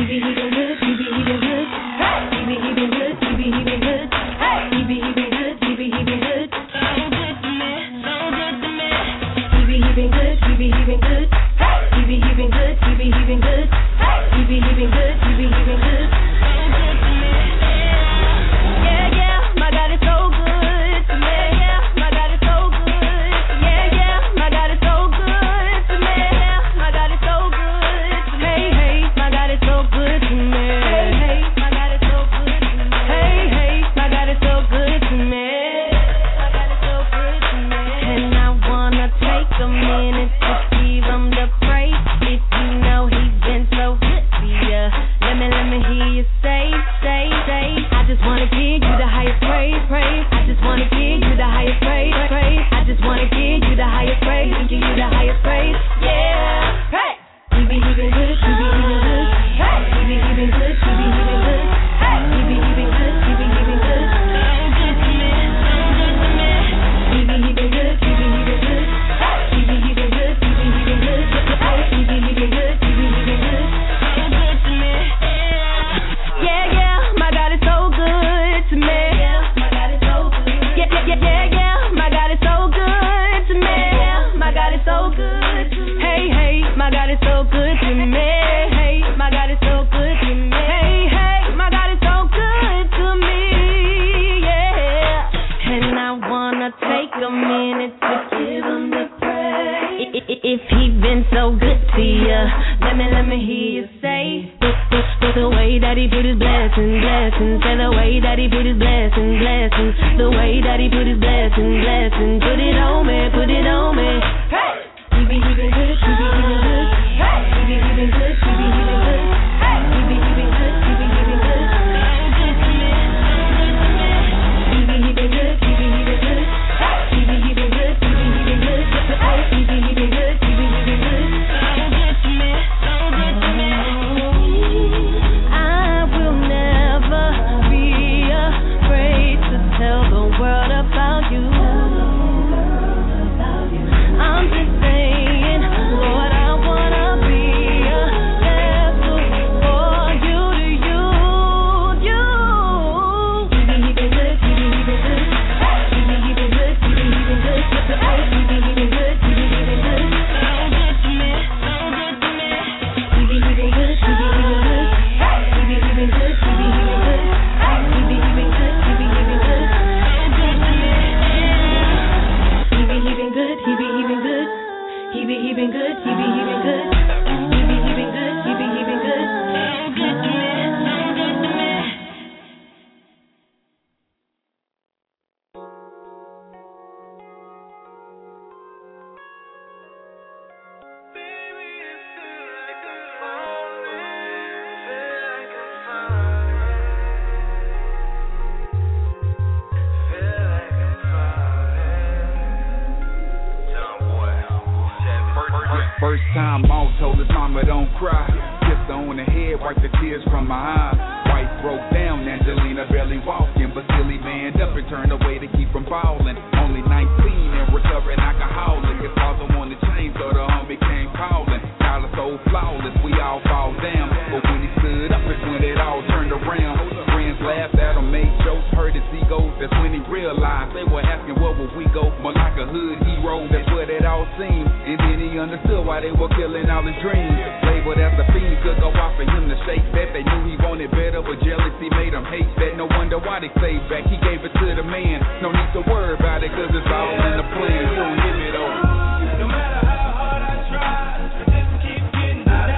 First time out, told his mama don't cry. Kissed her on the head, wiped the tears from my eyes. Wife broke down, Angelina barely walking, but still he manned up and turned away to keep from falling. Only 19 and recovering alcoholic. His father wanted change, so the homie came calling. Child is so flawless, we all fall down. But when he stood up, it's when it all turned around. Friends laughed at him, made jokes, hurt his ego. That's when he realized they were asking where would we go. More like a hood hero, that's what it all seemed. And then he understood why they were killing all his dreams. Labeled as a fiend, could go out for him to shake that. They knew he wanted better, but jealousy made him hate that. No wonder why they stayed back, he gave it to the man. No need to worry about it, cause it's all in the plan. We don't give it over. No matter how hard I try, I just keep getting down.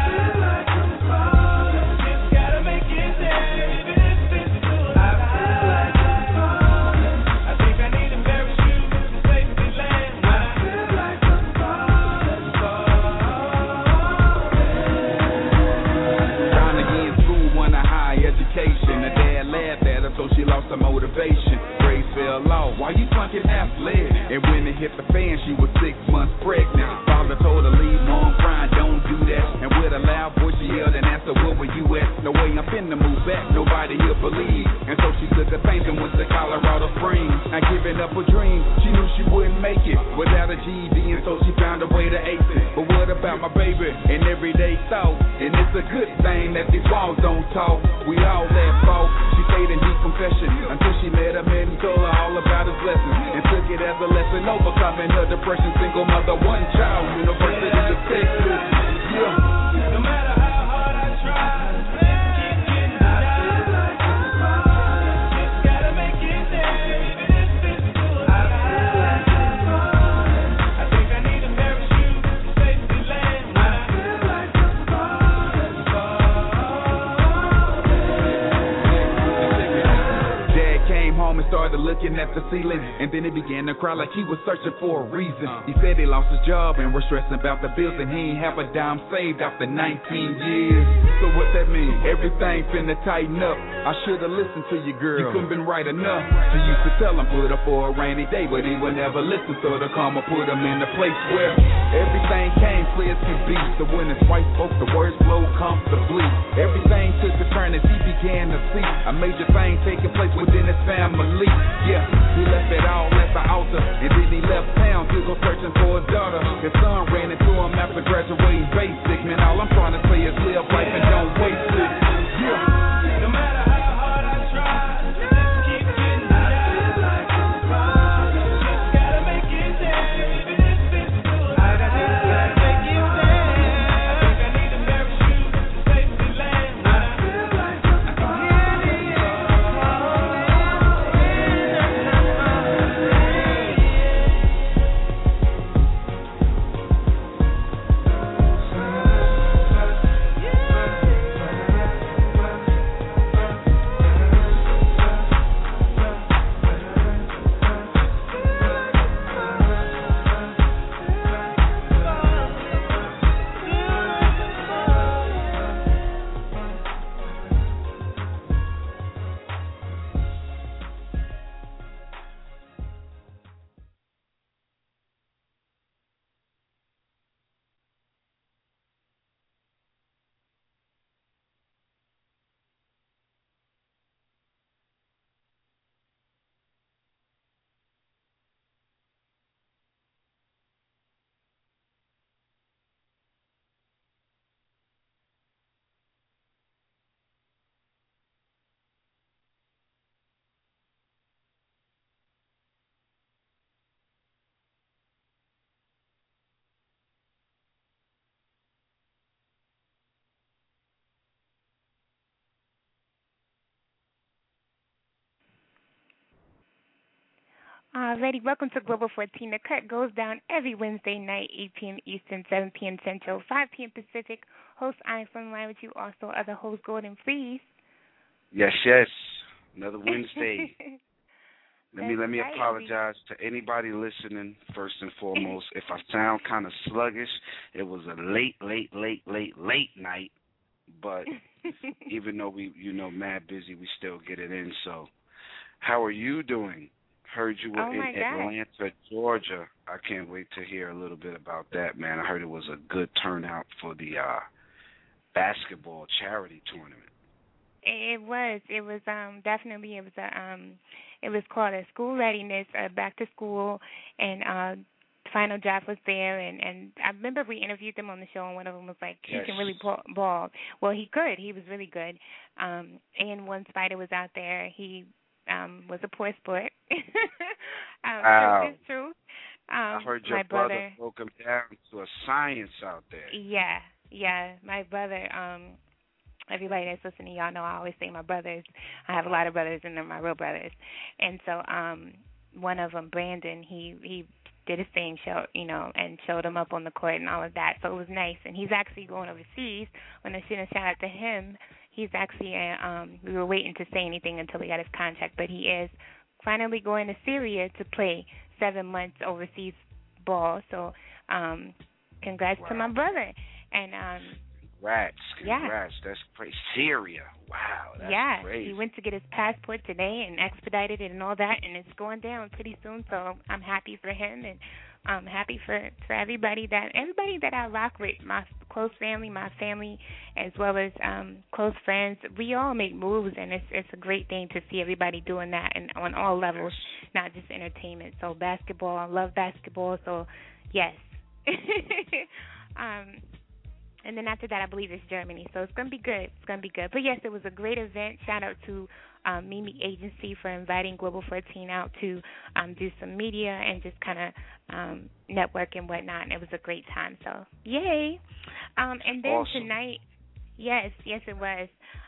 Just gotta make it there, even if it's too high. I think I need a parachute to safely land. I feel like I'm falling. Trying to get in school, want a high education. Her dad laughed at her, so she lost her motivation. Grades fell off. Why you flunking athlete? And when it hit the fan, she was 6 months pregnant. Father told her leave, mom crying, don't do that. And with a loud voice, she yelled and asked her, where were you at? No way, I'm finna move back, nobody here believe. And so she took her things and went to Colorado Springs. Not giving up a dream, she knew she wouldn't make it without a GED, and so she found a way to ace it. But what about my baby and everyday thought? And it's a good thing that these walls don't talk. We all at fault. She stayed in deep confession until she met a man who told her all about his blessings and took it as a lesson, overcoming her depression. Single mother, one child, University of Texas. Yeah. No matter how hard I try. Started looking at the ceiling, and then he began to cry like he was searching for a reason. He said he lost his job and was stressing about the bills, and he ain't have a dime saved after 19 years. So what that mean? Everything finna tighten up. I should've listened to you, girl. You couldn't been right enough. She used to tell him put up for a rainy day, but he would never listen. So the karma put him in a place where everything came clear as could be. So when his wife spoke, the words flowed comfortably. Everything took a turn as he began to see a major thing taking place within his family. Yeah, he left it all at the altar, and then he left town to go searching for his daughter. His son ran into him after graduating basic. Man, all I'm trying to say is live life and don't waste it. Yeah. No matter how hard I try, just keep getting down. Just gotta make it there, even if it's good. I gotta make it there. I think I need a parachute to safely land. I feel like Alrighty, welcome to Global 14. The cut goes down every Wednesday night, 8 p.m. Eastern, 7 p.m. Central, 5 p.m. Pacific. Host I from line with you, also other host Golden Freeze. Yes. Another Wednesday. Let me apologize to anybody listening, first and foremost. If I sound kind of sluggish, it was a late night. But even though we, mad busy, we still get it in. So how are you doing? Heard you were in Atlanta, Georgia. I can't wait to hear a little bit about that, man. I heard it was a good turnout for the basketball charity tournament. It was definitely it was called a school readiness, back to school, and final draft was there, and I remember we interviewed them on the show, and one of them was like, he can really ball. Well, he could. He was really good. And one Spider was out there. He was a poor sport. Wow. It's true. I heard your brother broke him down to a science out there. Yeah. My brother, everybody that's listening, y'all know I always say my brothers. I have a lot of brothers, and they're my real brothers. And so one of them, Brandon, he did his thing, and showed him up on the court and all of that. So it was nice. And he's actually going overseas. When I should have shout out to him, he's actually, we were waiting to say anything until he got his contract, but he is finally going to Syria to play 7 months overseas ball. So congrats to my brother. And Congrats. Yeah. That's great. Syria. Wow, that's great. He went to get his passport today and expedited it and all that, and it's going down pretty soon, so I'm happy for him. And happy for everybody that I rock with, my close family, my family, as well as close friends. We all make moves, and it's a great thing to see everybody doing that, and on all levels, not just entertainment. So basketball, I love basketball. So yes. And then after that, I believe it's Germany. So it's going to be good. It's going to be good. But, yes, it was a great event. Shout out to Mimi Agency for inviting Global 14 out to do some media and just kind of network and whatnot. And it was a great time. So, yay. And then awesome. Tonight, yes, it was.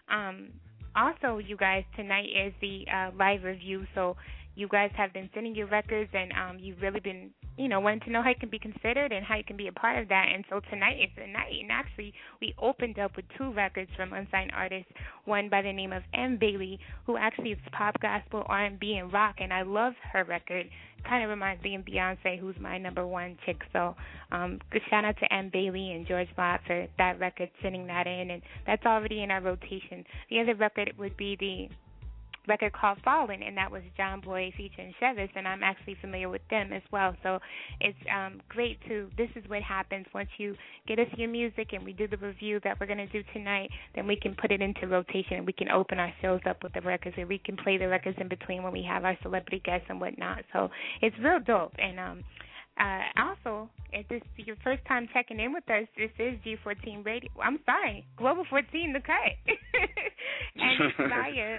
Also, you guys, tonight is the live review. So you guys have been sending your records, and you've really been, wanting to know how you can be considered and how you can be a part of that. And so tonight is the night. And actually, we opened up with 2 records from unsigned artists, one by the name of M. Bailey, who actually is pop, gospel, R&B, and rock. And I love her record. Kind of reminds me of Beyonce, who's my number one chick. So good shout out to M. Bailey and George Bott for that record, sending that in. And that's already in our rotation. The other record would be the record called Fallen, and that was John Boy featuring Chevis, and I'm actually familiar with them as well. So it's great this is what happens once you get us your music and we do the review that we're going to do tonight, then we can put it into rotation and we can open our shows up with the records, and we can play the records in between when we have our celebrity guests and whatnot. So it's real dope. And also, if this is your first time checking in with us, this is G14 Radio. I'm sorry, Global 14 The Cut. And it's via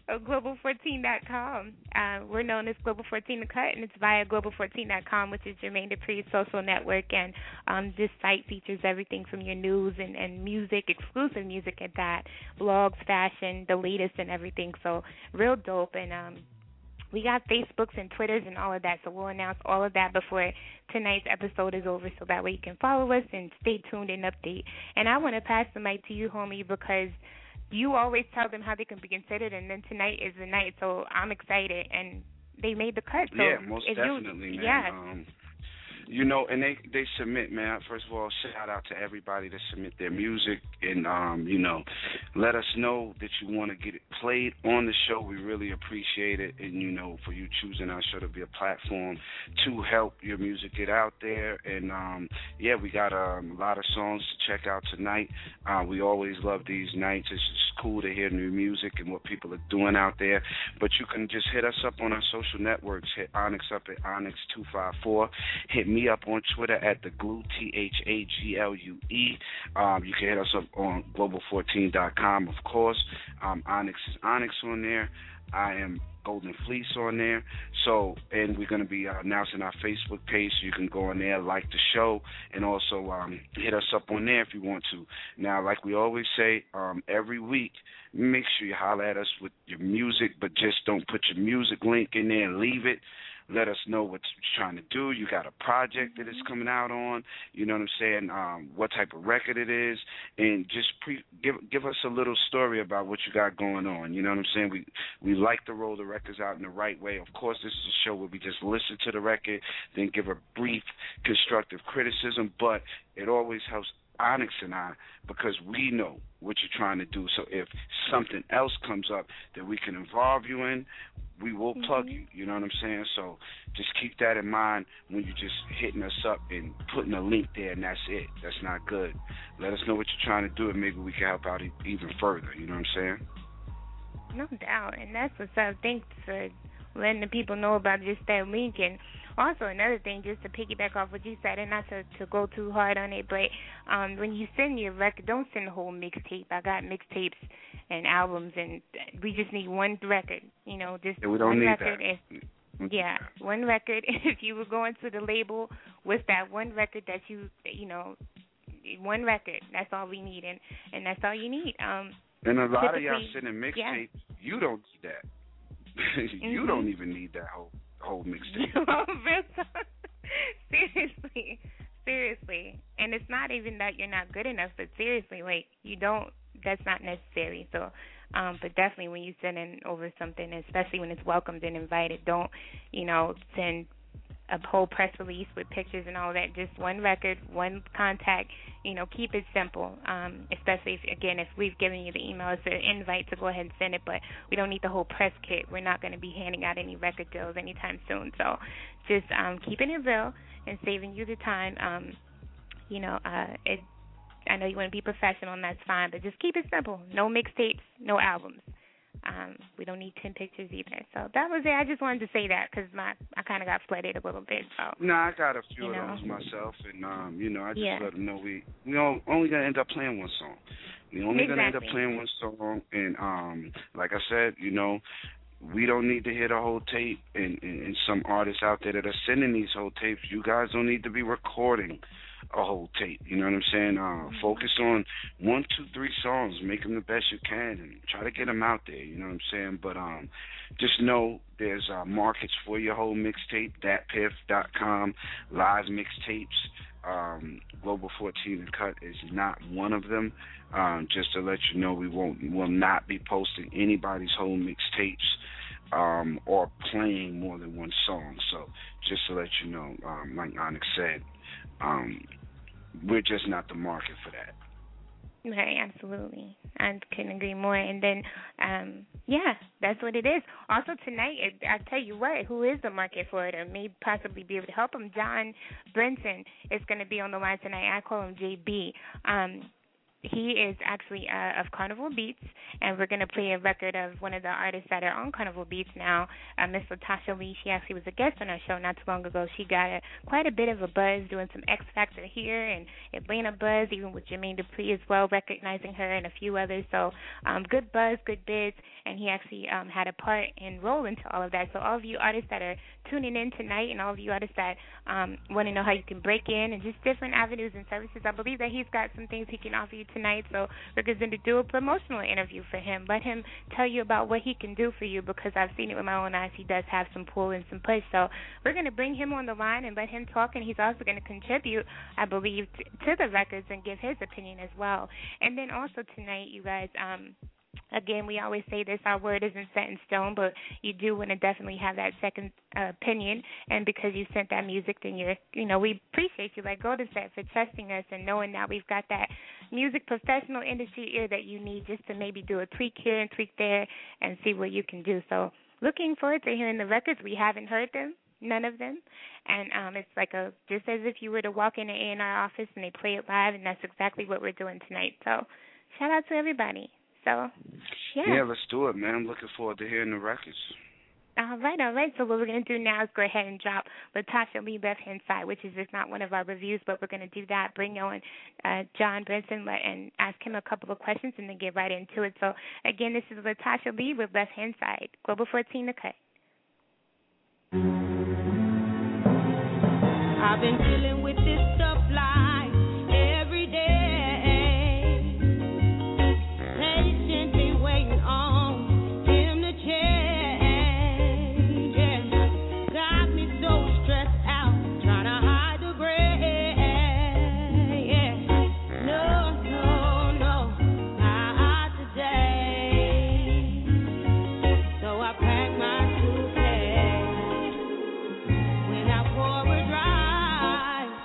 Global14.com. We're known as Global 14 The Cut, and it's via Global14.com, which is Jermaine Dupri's social network. And this site features everything from your news and music, exclusive music at that, blogs, fashion, the latest and everything. So real dope. And we got Facebooks and Twitters and all of that, so we'll announce all of that before tonight's episode is over, so that way you can follow us and stay tuned and update. And I want to pass the mic to you, homie, because you always tell them how they can be considered, and then tonight is the night, so I'm excited. And they made the cut. So yeah, most definitely, man. Yeah. And they submit, man. First of all, shout out to everybody that submit their music and, let us know that you want to get it played on the show. We really appreciate it. And, for you choosing our show to be a platform to help your music get out there. And, we got a lot of songs to check out tonight. We always love these nights. It's just cool to hear new music and what people are doing out there. But you can just hit us up on our social networks. Hit Onyx up at Onyx254. Hit me up on Twitter at the Glue, THAGLUE. You can hit us up on Global14.com, of course. Onyx is Onyx on there. I am Golden Fleece on there. So, and we're going to be announcing our Facebook page, so you can go on there, like the show, and also hit us up on there if you want to. Now, like we always say, every week, make sure you holler at us with your music, but just don't put your music link in there and leave it. Let us know what you're trying to do. You got a project that it's coming out on, you know what I'm saying, what type of record it is, and just give us a little story about what you got going on. You know what I'm saying? We like to roll the records out in the right way. Of course, this is a show where we just listen to the record, then give a brief constructive criticism, but it always helps Onyx and I, because we know what you're trying to do. So if something else comes up that we can involve you in, we will plug you. You know what I'm saying? So just keep that in mind when you're just hitting us up and putting a link there, and that's it. That's not good. Let us know what you're trying to do, and maybe we can help out even further. You know what I'm saying? No doubt, and that's what's up. Thanks for letting the people know about just that link. And also another thing, just to piggyback off what you said, and not to go too hard on it, but when you send your record, don't send the whole mixtape. I got mixtapes and albums, and we just need one record. Just we don't one need record. that. One record. If you were going to the label with that one record that one record, that's all we need, and that's all you need. And a lot of y'all sending mixtapes, you don't need that. You don't even need that whole mixtape. Real talk. Seriously. And it's not even that you're not good enough, but seriously, like, you don't, that's not necessary. So, but definitely when you send in over something, especially when it's welcomed and invited, don't, send a whole press release with pictures and all that. Just one record, one contact. Keep it simple. Especially if we've given you the email, it's an invite to go ahead and send it, but we don't need the whole press kit. We're not going to be handing out any record deals anytime soon. So just keeping it real and saving you the time. I know you want to be professional, and that's fine, but just keep it simple. No mixtapes, no albums. We don't need 10 pictures either. So that was it. I just wanted to say that because I kind of got flooded a little bit. So. No, I got a few of those myself, and I just let them know we only gonna end up playing one song. We only gonna end up playing one song, and like I said, we don't need to hear the whole tape, and some artists out there that are sending these whole tapes, you guys don't need to be recording a whole tape. You know what I'm saying? Focus on 1, 2, 3 songs, make them the best you can, and try to get them out there. You know what I'm saying? But just know there's markets for your whole mixtape. DatPiff.com, live mixtapes. Global 14 and Cut is not one of them. Just to let you know, we will not be posting anybody's whole mixtapes or playing more than one song. So just to let you know, like Onyx said, we're just not the market for that. Right, absolutely. I couldn't agree more. And then, that's what it is. Also tonight, I tell you what, who is the market for it or may possibly be able to help him? John Brinson is going to be on the line tonight. I call him JB. He is actually of Carnival Beats, and we're going to play a record of one of the artists that are on Carnival Beats now, Miss Latasha Lee. She actually was a guest on our show not too long ago. She got quite a bit of a buzz doing some X Factor here and Atlanta buzz, even with Jermaine Dupri as well, recognizing her and a few others. So good buzz, good bids, and he actually had a part and role into all of that. So all of you artists that are tuning in tonight and all of you artists that want to know how you can break in and just different avenues and services, I believe that he's got some things he can offer you tonight. So we're going to do a promotional interview for him. Let him tell you about what he can do for you, because I've seen it with my own eyes. He does have some pull and some push. So we're going to bring him on the line and let him talk, and he's also going to contribute, I believe, to the records and give his opinion as well. And then also tonight, you guys, again, we always say this, our word isn't set in stone, but you do want to definitely have that second opinion, and because you sent that music, then we appreciate you, like Golden said, for trusting us and knowing that we've got that music professional industry ear that you need just to maybe do a tweak here and tweak there and see what you can do. So looking forward to hearing the records. We haven't heard them. None of them, and it's like just as if you were to walk in the A&R office and they play it live, and that's exactly what we're doing tonight. So shout out to everybody. So, yeah, let's do it, man. I'm looking forward to hearing the records. All right. So what we're going to do now is go ahead and drop Latasha Lee Left Hand Side, which is just not one of our reviews, but we're going to do that, bring on John Brinson and ask him a couple of questions and then get right into it. So, again, this is Latasha Lee with Left Hand Side, Global 14 The Cut. I've been dealing with this stuff life every day. Patiently waiting on him to change. Yeah. Got me so stressed out, trying to hide the gray. Yeah. No, not today. So I packed my suitcase, went out for a drive.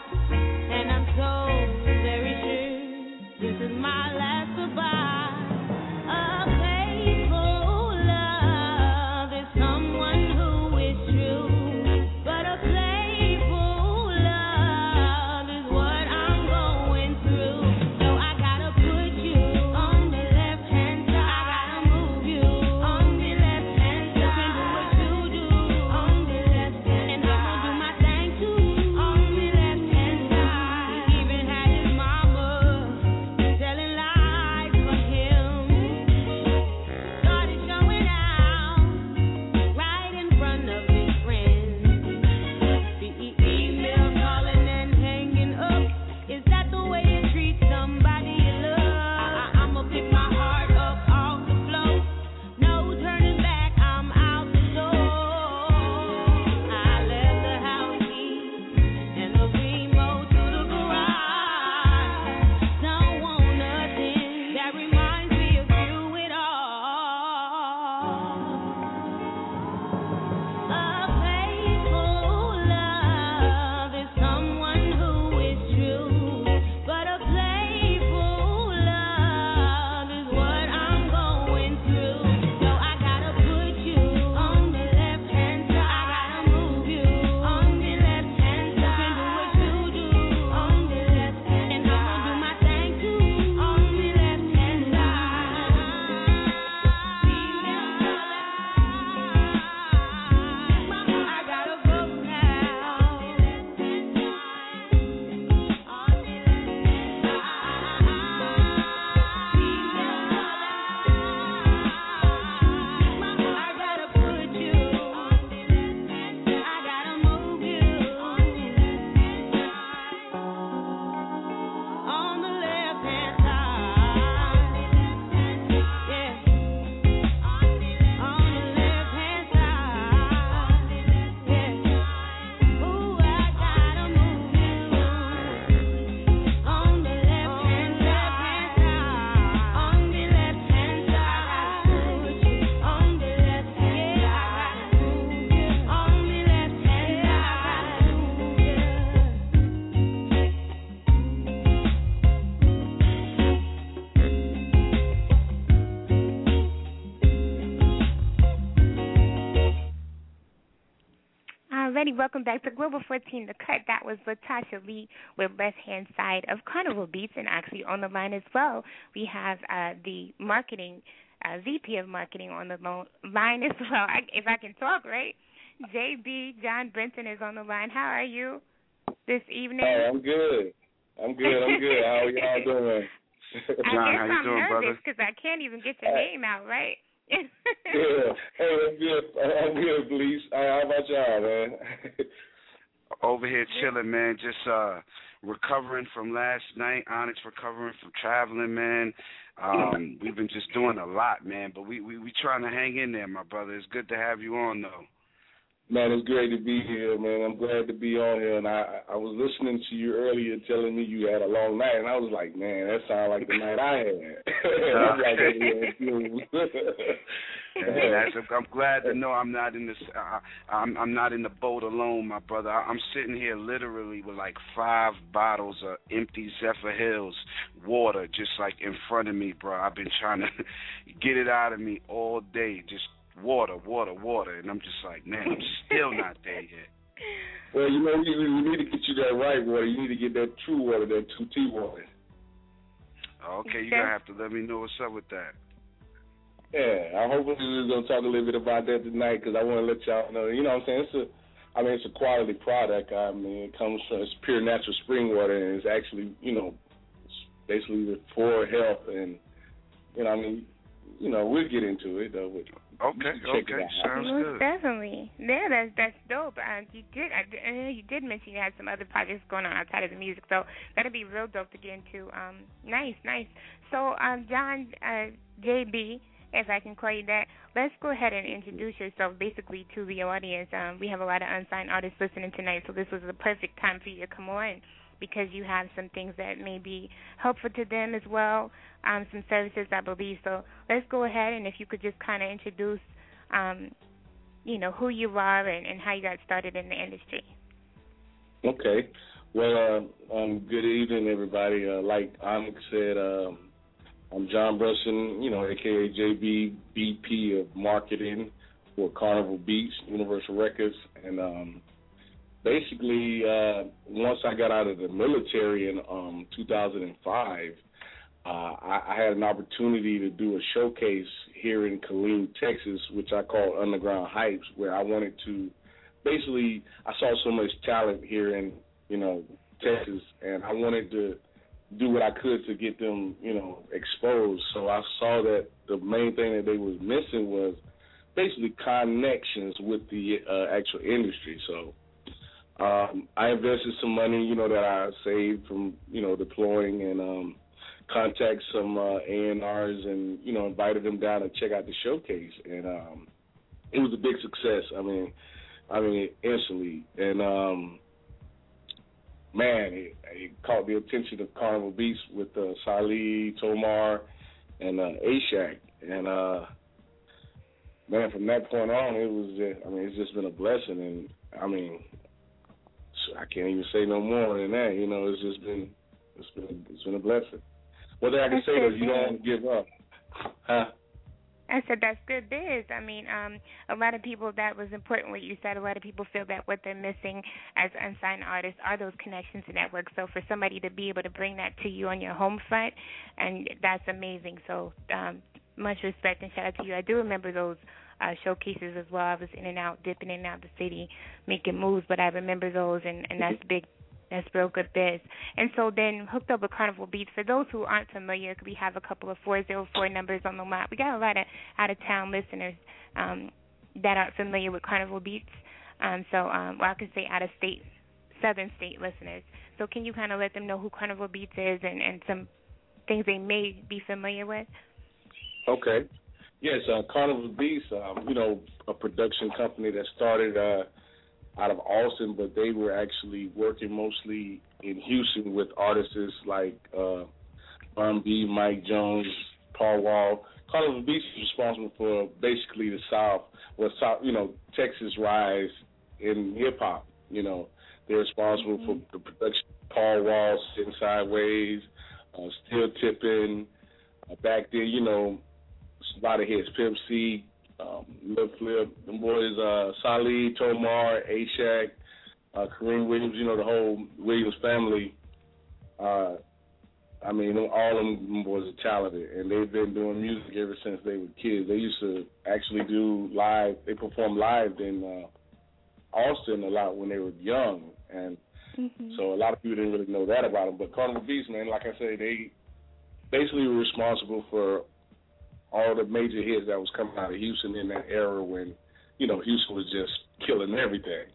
Alrighty, welcome back to Global 14 The Cut. That was Latasha Lee with Left Hand Side of Carnival Beats, and actually on the line as well, we have the marketing, VP of Marketing on the line as well, if I can talk, right? JB, John Brenton is on the line. How are you this evening? Hey, I'm good. How are y'all doing? John, how you doing, brother? Because I can't even get your name out, right? Yeah. Hey, I'm good, please. How about y'all, man? Over here chilling, man. Just recovering from last night. Onyx recovering from traveling, man. We've been just doing a lot, man. But we trying to hang in there, my brother. It's good to have you on, though. Man, it's great to be here, man. I'm glad to be on here. And I was listening to you earlier telling me you had a long night, and I was like, man, that sounds like the night I had. I'm glad to know I'm not in this. I'm not in the boat alone, my brother. I'm sitting here literally with like 5 bottles of empty Zephyr Hills water, just like in front of me, bro. I've been trying to get it out of me all day, just water, and I'm just like, man, I'm still not there yet. Well, you know, we need to get you that right water. You need to get that true water, that 2T water. Okay, you're going to have to let me know what's up with that. Yeah, I hope we're going to talk a little bit about that tonight because I want to let y'all know, you know what I'm saying, it's a quality product. I mean, it comes from, it's pure natural spring water, and it's actually, you know, it's basically for health, and, you know, I mean, you know, we'll get into it, though. Okay, sounds good. Definitely. Yeah, that's dope. You did mention you had some other projects going on outside of the music, so that'll be real dope to get into. Nice. So, John, JB, if I can call you that, let's go ahead and introduce yourself basically to the audience. We have a lot of unsigned artists listening tonight, so this was the perfect time for you to come on, because you have some things that may be helpful to them as well, some services, I believe. So let's go ahead, and if you could just kind of introduce, you know, who you are and how you got started in the industry. Okay. Well, good evening, everybody. Like Onyx said, I'm John Brunson, you know, a.k.a. JB, VP of Marketing for Carnival Beats, Universal Records, and basically, once I got out of the military in 2005, I had an opportunity to do a showcase here in Killeen, Texas, which I call Underground Hypes, where I wanted to, basically, I saw so much talent here in, you know, Texas, and I wanted to do what I could to get them, you know, exposed. So I saw that the main thing that they was missing was basically connections with the actual industry. So I invested some money, you know, that I saved from, you know, deploying, and contact some A&Rs and, you know, invited them down to check out the showcase. And it was a big success. I mean, instantly. And, man, it caught the attention of Carnival Beats with Salih, Tomar, and Ashak. And, man, from that point on, it's just been a blessing. And, I can't even say no more than that. You know, it's been a blessing. One thing I can say is you don't give up. Huh? I said that's good biz. I mean, a lot of people, that was important what you said. A lot of people feel that what they're missing as unsigned artists are those connections to network. So for somebody to be able to bring that to you on your home front, and that's amazing. So much respect and shout out to you. I do remember those showcases as well. I was in and out, dipping in and out the city, making moves, but I remember those, and that's big. That's real good biz. And so then hooked up with Carnival Beats. For those who aren't familiar, we have a couple of 404 numbers on the lot. We got a lot of out-of-town listeners that aren't familiar with Carnival Beats. Well, I can say out-of-state, southern state listeners. So can you kind of let them know who Carnival Beats is and some things they may be familiar with? Okay. Yes, Carnival Beats, you know, a production company that started out of Austin, but they were actually working mostly in Houston with artists like R&B, Mike Jones, Paul Wall. Carnival Beats is responsible for basically the South, you know, Texas rise in hip hop. You know, they're responsible for the production. Paul Wall, Sitting Sideways, Still Tipping. Back then, you know, a lot of hits. Pimp C, Lil Flip, them boys, Salih, Tomar, A-Shack, Kareem Williams, you know, the whole Williams family. I mean, all of them boys are talented, and they've been doing music ever since they were kids. They used to actually do live. They performed live in Austin a lot when they were young, and so a lot of people didn't really know that about them. But Carnival Beats, man, like I say, they basically were responsible for all the major hits that was coming out of Houston in that era when, you know, Houston was just killing everything.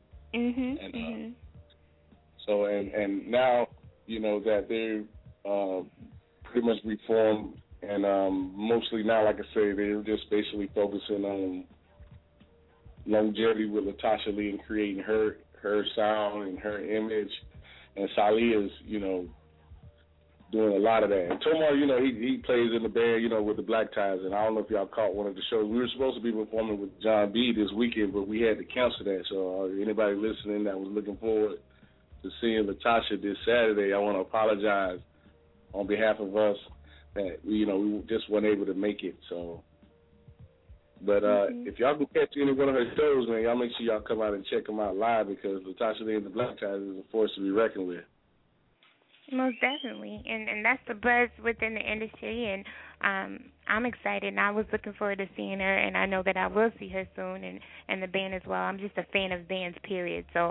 So and now, you know, that they're pretty much reformed, and mostly now, like I say, they're just basically focusing on longevity with Latasha Lee and creating her sound and her image, and Salih is, you know, doing a lot of that. And Tomar, you know, he plays in the band, you know, with the Black Ties, and I don't know if y'all caught one of the shows. We were supposed to be performing with John B this weekend, but we had to cancel that. So anybody listening that was looking forward to seeing Latasha this Saturday, I want to apologize on behalf of us that, you know, we just weren't able to make it. So, but if y'all can catch any one of her shows, man, y'all make sure y'all come out and check them out live, because Latasha Lee and the Black Ties is a force to be reckoned with. Most definitely, and that's the buzz within the industry, and I'm excited, and I was looking forward to seeing her, and I know that I will see her soon, and the band as well. I'm just a fan of bands, period. So,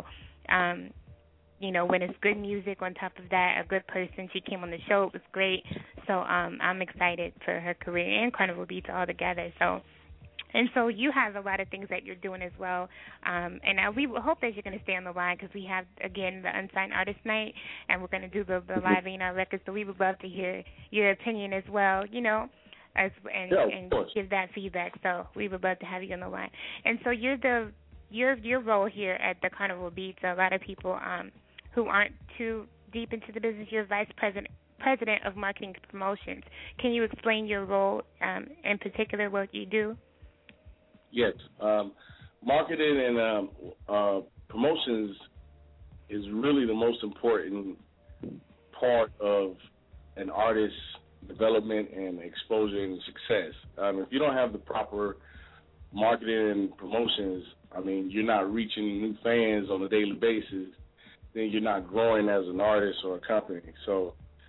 you know, when it's good music on top of that, a good person, she came on the show, it was great. So I'm excited for her career and Carnival Beats all together. And so you have a lot of things that you're doing as well. And we hope that you're going to stay on the line, because we have, again, the Unsigned Artist Night, and we're going to do the live A&R records. So we would love to hear your opinion as well, you know, and give that feedback. So we would love to have you on the line. And so your role here at the Carnival Beats, a lot of people who aren't too deep into the business, you're Vice President of Marketing Promotions. Can you explain your role, in particular, what you do? Yes. Marketing and promotions is really the most important part of an artist's development and exposure and success. If you don't have the proper marketing and promotions, I mean, you're not reaching new fans on a daily basis, then you're not growing as an artist or a company. So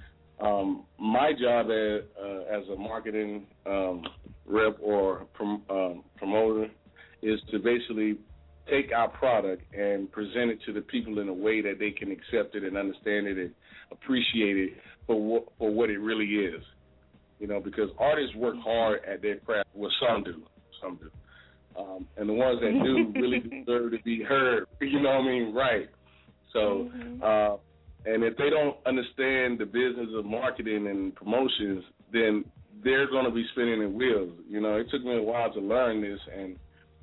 my job as a marketing rep or promoter is to basically take our product and present it to the people in a way that they can accept it and understand it and appreciate it for what it really is. You know, because artists work hard at their craft. Well, some do. And the ones that do really deserve to be heard. You know what I mean? Right. So, and if they don't understand the business of marketing and promotions, then they're going to be spinning in wheels. You know, it took me a while to learn this, and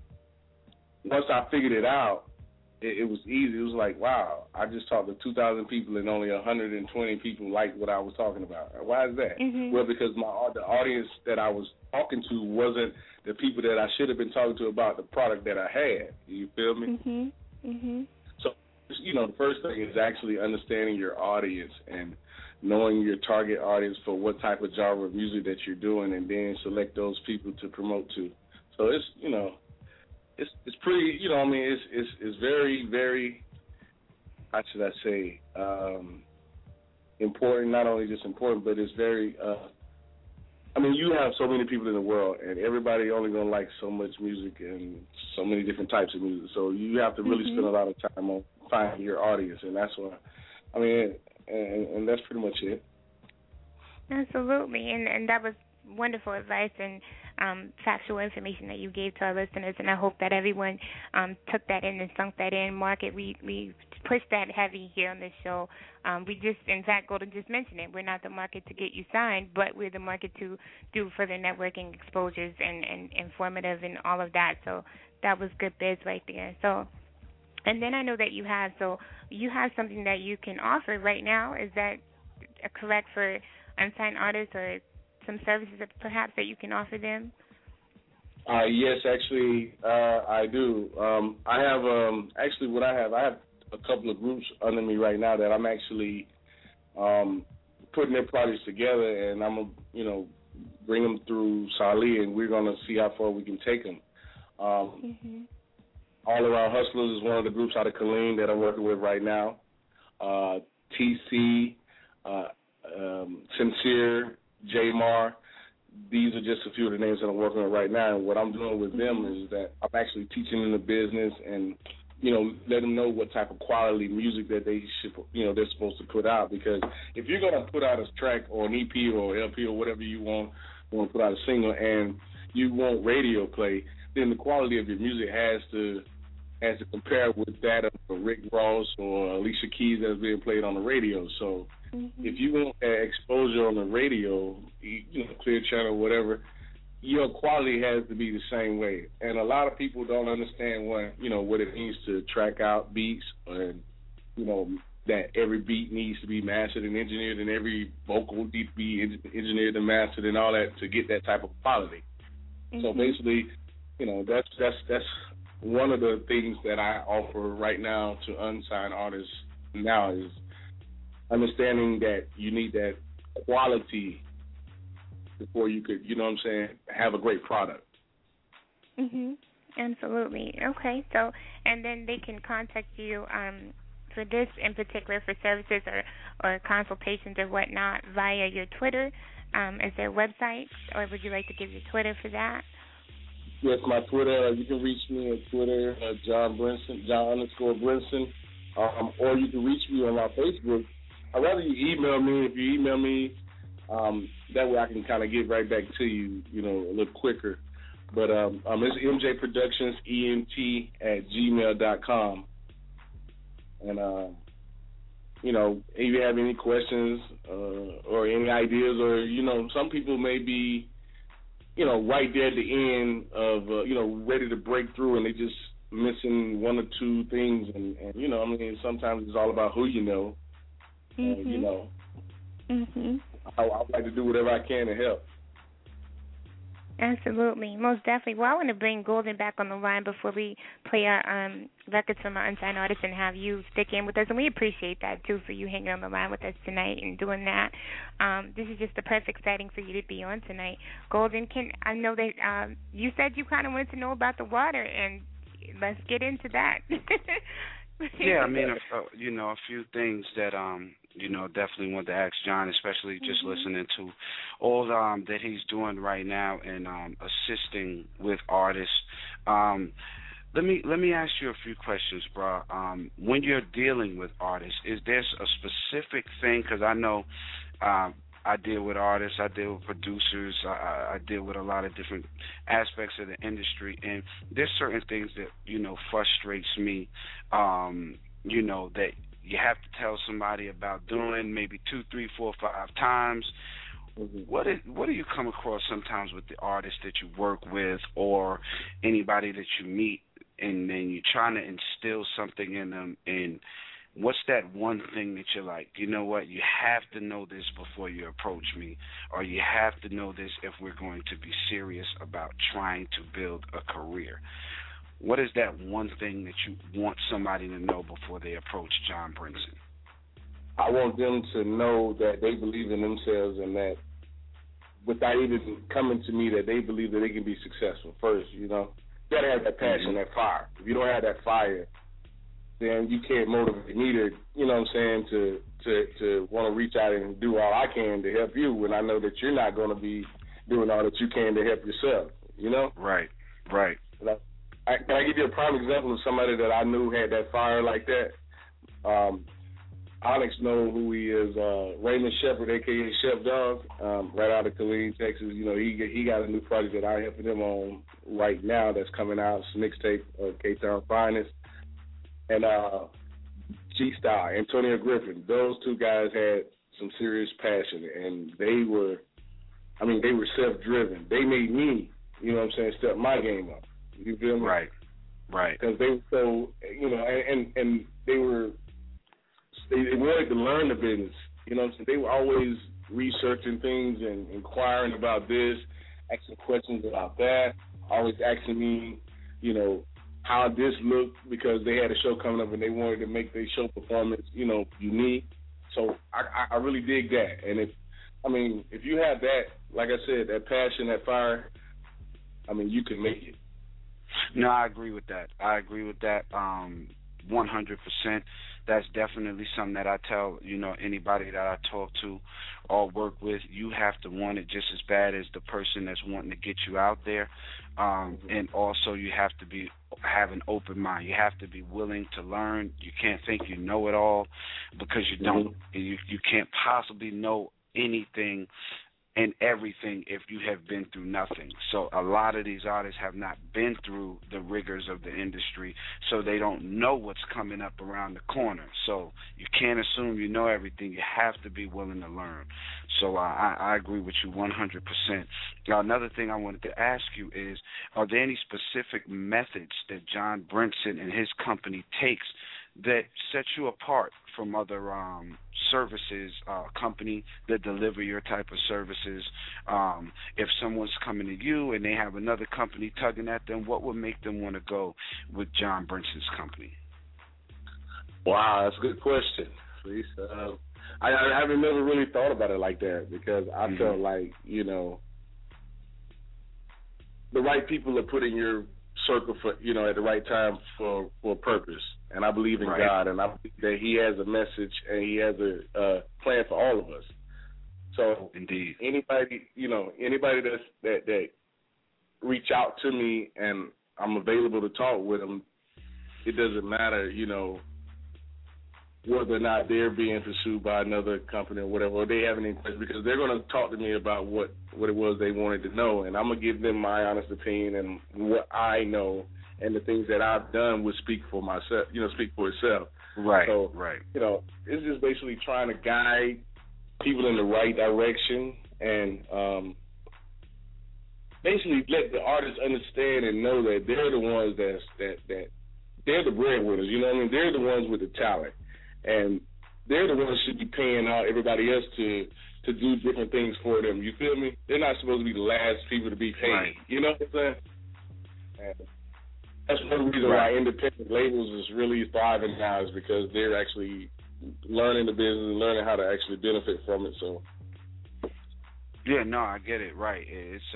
once I figured it out, it was easy. It was like, wow, I just talked to 2,000 people and only 120 people liked what I was talking about. Why is that? Well, because the audience that I was talking to wasn't the people that I should have been talking to about the product that I had. You feel me? So, you know, the first thing is actually understanding your audience and knowing your target audience for what type of genre of music that you're doing, and then select those people to promote to. So it's, you know, it's pretty, you know, I mean, it's very, very, how should I say, important, not only just important, but it's very, I mean, you have so many people in the world, and everybody only going to like so much music and so many different types of music. So you have to really spend a lot of time on finding your audience, and that's why, I mean, and that's pretty much it. Absolutely, and that was wonderful advice and factual information that you gave to our listeners, and I hope that everyone took that in and sunk that in. Market, we push that heavy here on this show. We just, in fact, go to just mention it. We're not the market to get you signed, but we're the market to do further networking exposures and informative and all of that. So that was good biz right there. So, and then I know that you have something that you can offer right now. Is that correct for unsigned artists, or some services that perhaps that you can offer them? Yes, actually, I do. I have actually I have a couple of groups under me right now that I'm actually putting their projects together, and I'm bring them through Sali, and we're going to see how far we can take them. All Around Hustlers is one of the groups out of Killeen that I'm working with right now. TC, Sincere, J-Mar. These are just a few of the names that I'm working with right now. And what I'm doing with them is that I'm actually teaching them the business and, let them know what type of quality music that they should, they're supposed to put out. Because if you're going to put out a track or an EP or LP or whatever you want to put out a single and you want radio play, then the quality of your music has to compare with that of Rick Ross or Alicia Keys that's being played on the radio. So if you want that exposure on the radio, Clear Channel, whatever, your quality has to be the same way. And a lot of people don't understand what it means to track out beats and, that every beat needs to be mastered and engineered and every vocal needs to be engineered and mastered and all that to get that type of quality. So basically, that's one of the things that I offer right now to unsigned artists now is understanding that you need that quality before you could, have a great product. Absolutely. Okay. So, and then they can contact you for this in particular for services or consultations or whatnot via your Twitter. Is there a website, or would you like to give your Twitter for that? Yes, my Twitter. You can reach me on Twitter, John _Brinson, or you can reach me on my Facebook. I'd rather you email me. If you email me, that way I can kind of get right back to you, a little quicker. But it's MJ Productions ENT @gmail.com. And if you have any questions or any ideas, or some people may be, right there at the end of, ready to break through, and they just missing one or two things, and sometimes it's all about who you know. I would like to do whatever I can to help. Absolutely, most definitely. Well, I want to bring Golden back on the line before we play our records from our unsigned artists and have you stick in with us, and we appreciate that too for you hanging on the line with us tonight and doing that. This is just the perfect setting for you to be on tonight. Golden, I know that you said you kind of wanted to know about the water, and let's get into that. Yeah, I mean, a few things that definitely want to ask John, especially just listening to all that he's doing right now and assisting with artists. Let me ask you a few questions, bro. When you're dealing with artists, is there a specific thing? Because I know I deal with artists, I deal with producers, I deal with a lot of different aspects of the industry, and there's certain things that, frustrates me, that you have to tell somebody about doing maybe 2, 3, 4, 5 times. What do you come across sometimes with the artists that you work with or anybody that you meet, and then you're trying to instill something in them, and what's that one thing that you're like, you know what, you have to know this before you approach me, or you have to know this if we're going to be serious about trying to build a career? What is that one thing that you want somebody to know before they approach John Brinson? I want them to know that they believe in themselves and that without even coming to me that they believe that they can be successful first, You got to have that passion, that fire. If you don't have that fire, then you can't motivate me to, to want to reach out and do all I can to help you when I know that you're not going to be doing all that you can to help yourself, Right. Can I give you a prime example of somebody that I knew had that fire like that? Onyx know who he is, Raymond Shepard, a.k.a. Chef Dog, right out of Killeen, Texas. He got a new project that I'm helping him on right now that's coming out, it's a mixtape, K-Town Finest. And G-Style, Antonio Griffin, those two guys had some serious passion, and they were self-driven. They made me, step my game up. You feel me? Right. Because they were so, and they wanted to learn the business. They were always researching things and inquiring about this, asking questions about that, always asking me, how this looked, because they had a show coming up and they wanted to make their show performance, unique. So I really dig that. And if I mean, if you have that, like I said, that passion, that fire, I mean, you can make it. No, I agree with that. 100%. That's definitely something that I tell, anybody that I talk to or work with. You have to want it just as bad as the person that's wanting to get you out there. And also you have to have an open mind. You have to be willing to learn. You can't think you know it all, because you don't. You can't possibly know anything and everything if you have been through nothing. So a lot of these artists have not been through the rigors of the industry, so they don't know what's coming up around the corner. So you can't assume you know everything. You have to be willing to learn. So I agree with you 100%. Now, another thing I wanted to ask you is, are there any specific methods that John Brinson and his company takes that set you apart from other services, company that deliver your type of services? If someone's coming to you and they have another company tugging at them, what would make them want to go with John Brinson's company? Wow, that's a good question, Felice. I haven't never really thought about it like that, because I felt like, the right people are put in your circle for, at the right time for a purpose. And I believe in God, and I believe that He has a message and He has a plan for all of us. So, indeed, anybody that reach out to me and I'm available to talk with them, it doesn't matter, whether or not they're being pursued by another company or whatever, or they have any questions, because they're going to talk to me about what it was they wanted to know, and I'm going to give them my honest opinion and what I know. And the things that I've done would speak for myself, speak for itself. Right. So, right. It's just basically trying to guide people in the right direction, and basically let the artists understand and know that they're the ones that they're the breadwinners. You know what I mean? They're the ones with the talent, and they're the ones who should be paying out everybody else to do different things for them. You feel me? They're not supposed to be the last people to be paid. Right. You know what I'm saying? And that's one reason why independent labels is really thriving now, is because they're actually learning the business and learning how to actually benefit from it. So, yeah, no, I get it. Right,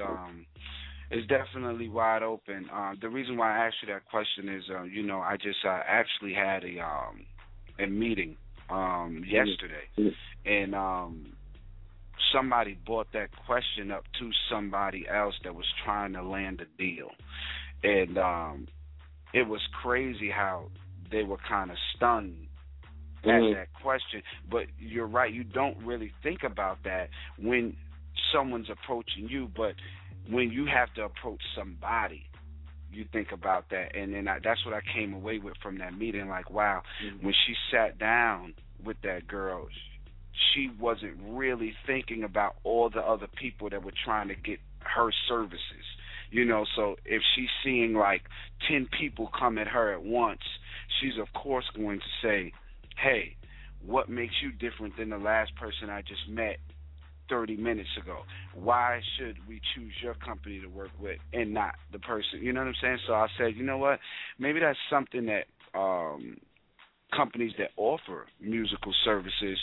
it's definitely wide open. The reason why I asked you that question is, I just actually had a meeting yesterday, and somebody brought that question up to somebody else that was trying to land a deal, and it was crazy how they were kind of stunned at that question. But you're right, you don't really think about that when someone's approaching you, but when you have to approach somebody, you think about that. And then that's what I came away with from that meeting. Like, wow, when she sat down with that girl, she wasn't really thinking about all the other people that were trying to get her services. So if she's seeing like 10 people come at her at once, she's of course going to say, hey, what makes you different than the last person I just met 30 minutes ago? Why should we choose your company to work with and not the person? You know what I'm saying? So I said, you know what? Maybe that's something that companies that offer musical services,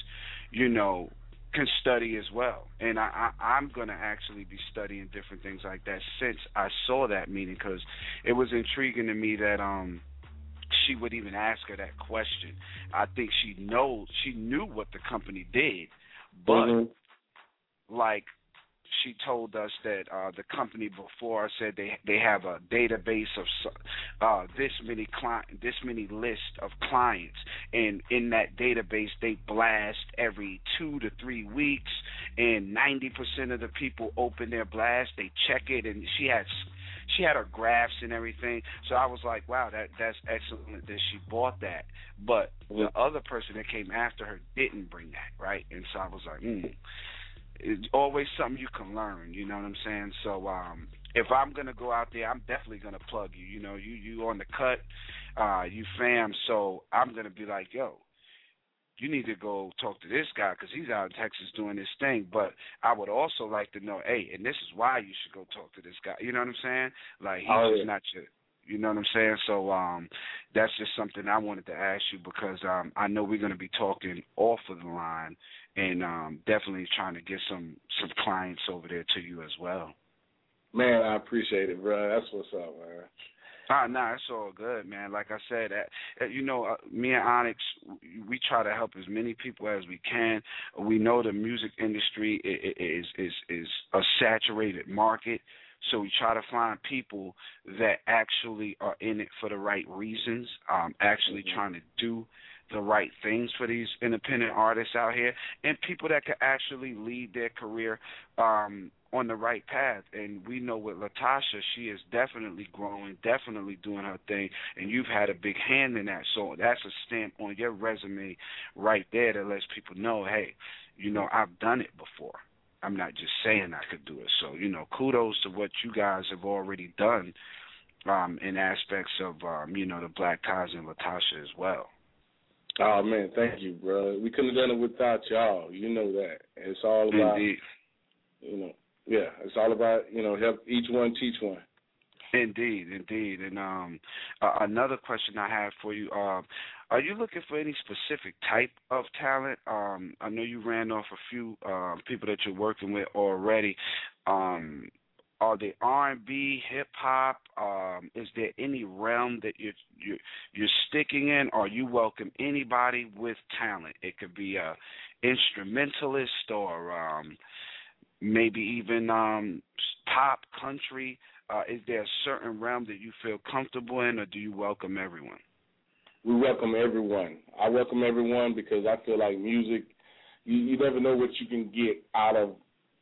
can study as well. And I'm going to actually be studying different things like that since I saw that meeting, because it was intriguing to me that she would even ask her that question. I think she knew what the company did, but like she told us that the company before said they have a database of this many list of clients, and in that database they blast every 2 to 3 weeks, and 90% of the people open their blast, they check it, and she had her graphs and everything. So I was like, wow, that's excellent that she bought that. But the other person that came after her didn't bring that, right? And so I was like, it's always something you can learn, you know what I'm saying? So if I'm going to go out there, I'm definitely going to plug you. You on the cut, you fam, so I'm going to be like, yo, you need to go talk to this guy because he's out in Texas doing this thing. But I would also like to know, hey, and this is why you should go talk to this guy. You know what I'm saying? Like, he's just not your, you know what I'm saying? So that's just something I wanted to ask you, because I know we're going to be talking off of the line, and definitely trying to get some clients over there to you as well. Man, I appreciate it, bro. That's what's up, man. Nah, it's all good, man. Like I said, me and Onyx, we try to help as many people as we can. We know the music industry is a saturated market, so we try to find people that actually are in it for the right reasons, actually trying to do the right things for these independent artists out here, and people that can actually lead their career on the right path. And we know with Latasha, she is definitely growing, definitely doing her thing, and you've had a big hand in that. So that's a stamp on your resume right there that lets people know, hey, I've done it before. I'm not just saying I could do it. So, kudos to what you guys have already done in aspects of, the Black Ties and Latasha as well. Oh, man, thank you, bro. We couldn't have done it without y'all. You know that. It's all about, Indeed. It's all about, help each one teach one. Indeed. And another question I have for you, are you looking for any specific type of talent? I know you ran off a few people that you're working with already. Are they R&B, hip hop? Is there any realm that you're sticking in, or you welcome anybody with talent? It could be a instrumentalist or maybe even pop, country. Is there a certain realm that you feel comfortable in, or do you welcome everyone? We welcome everyone. I welcome everyone because I feel like music, you never know what you can get out of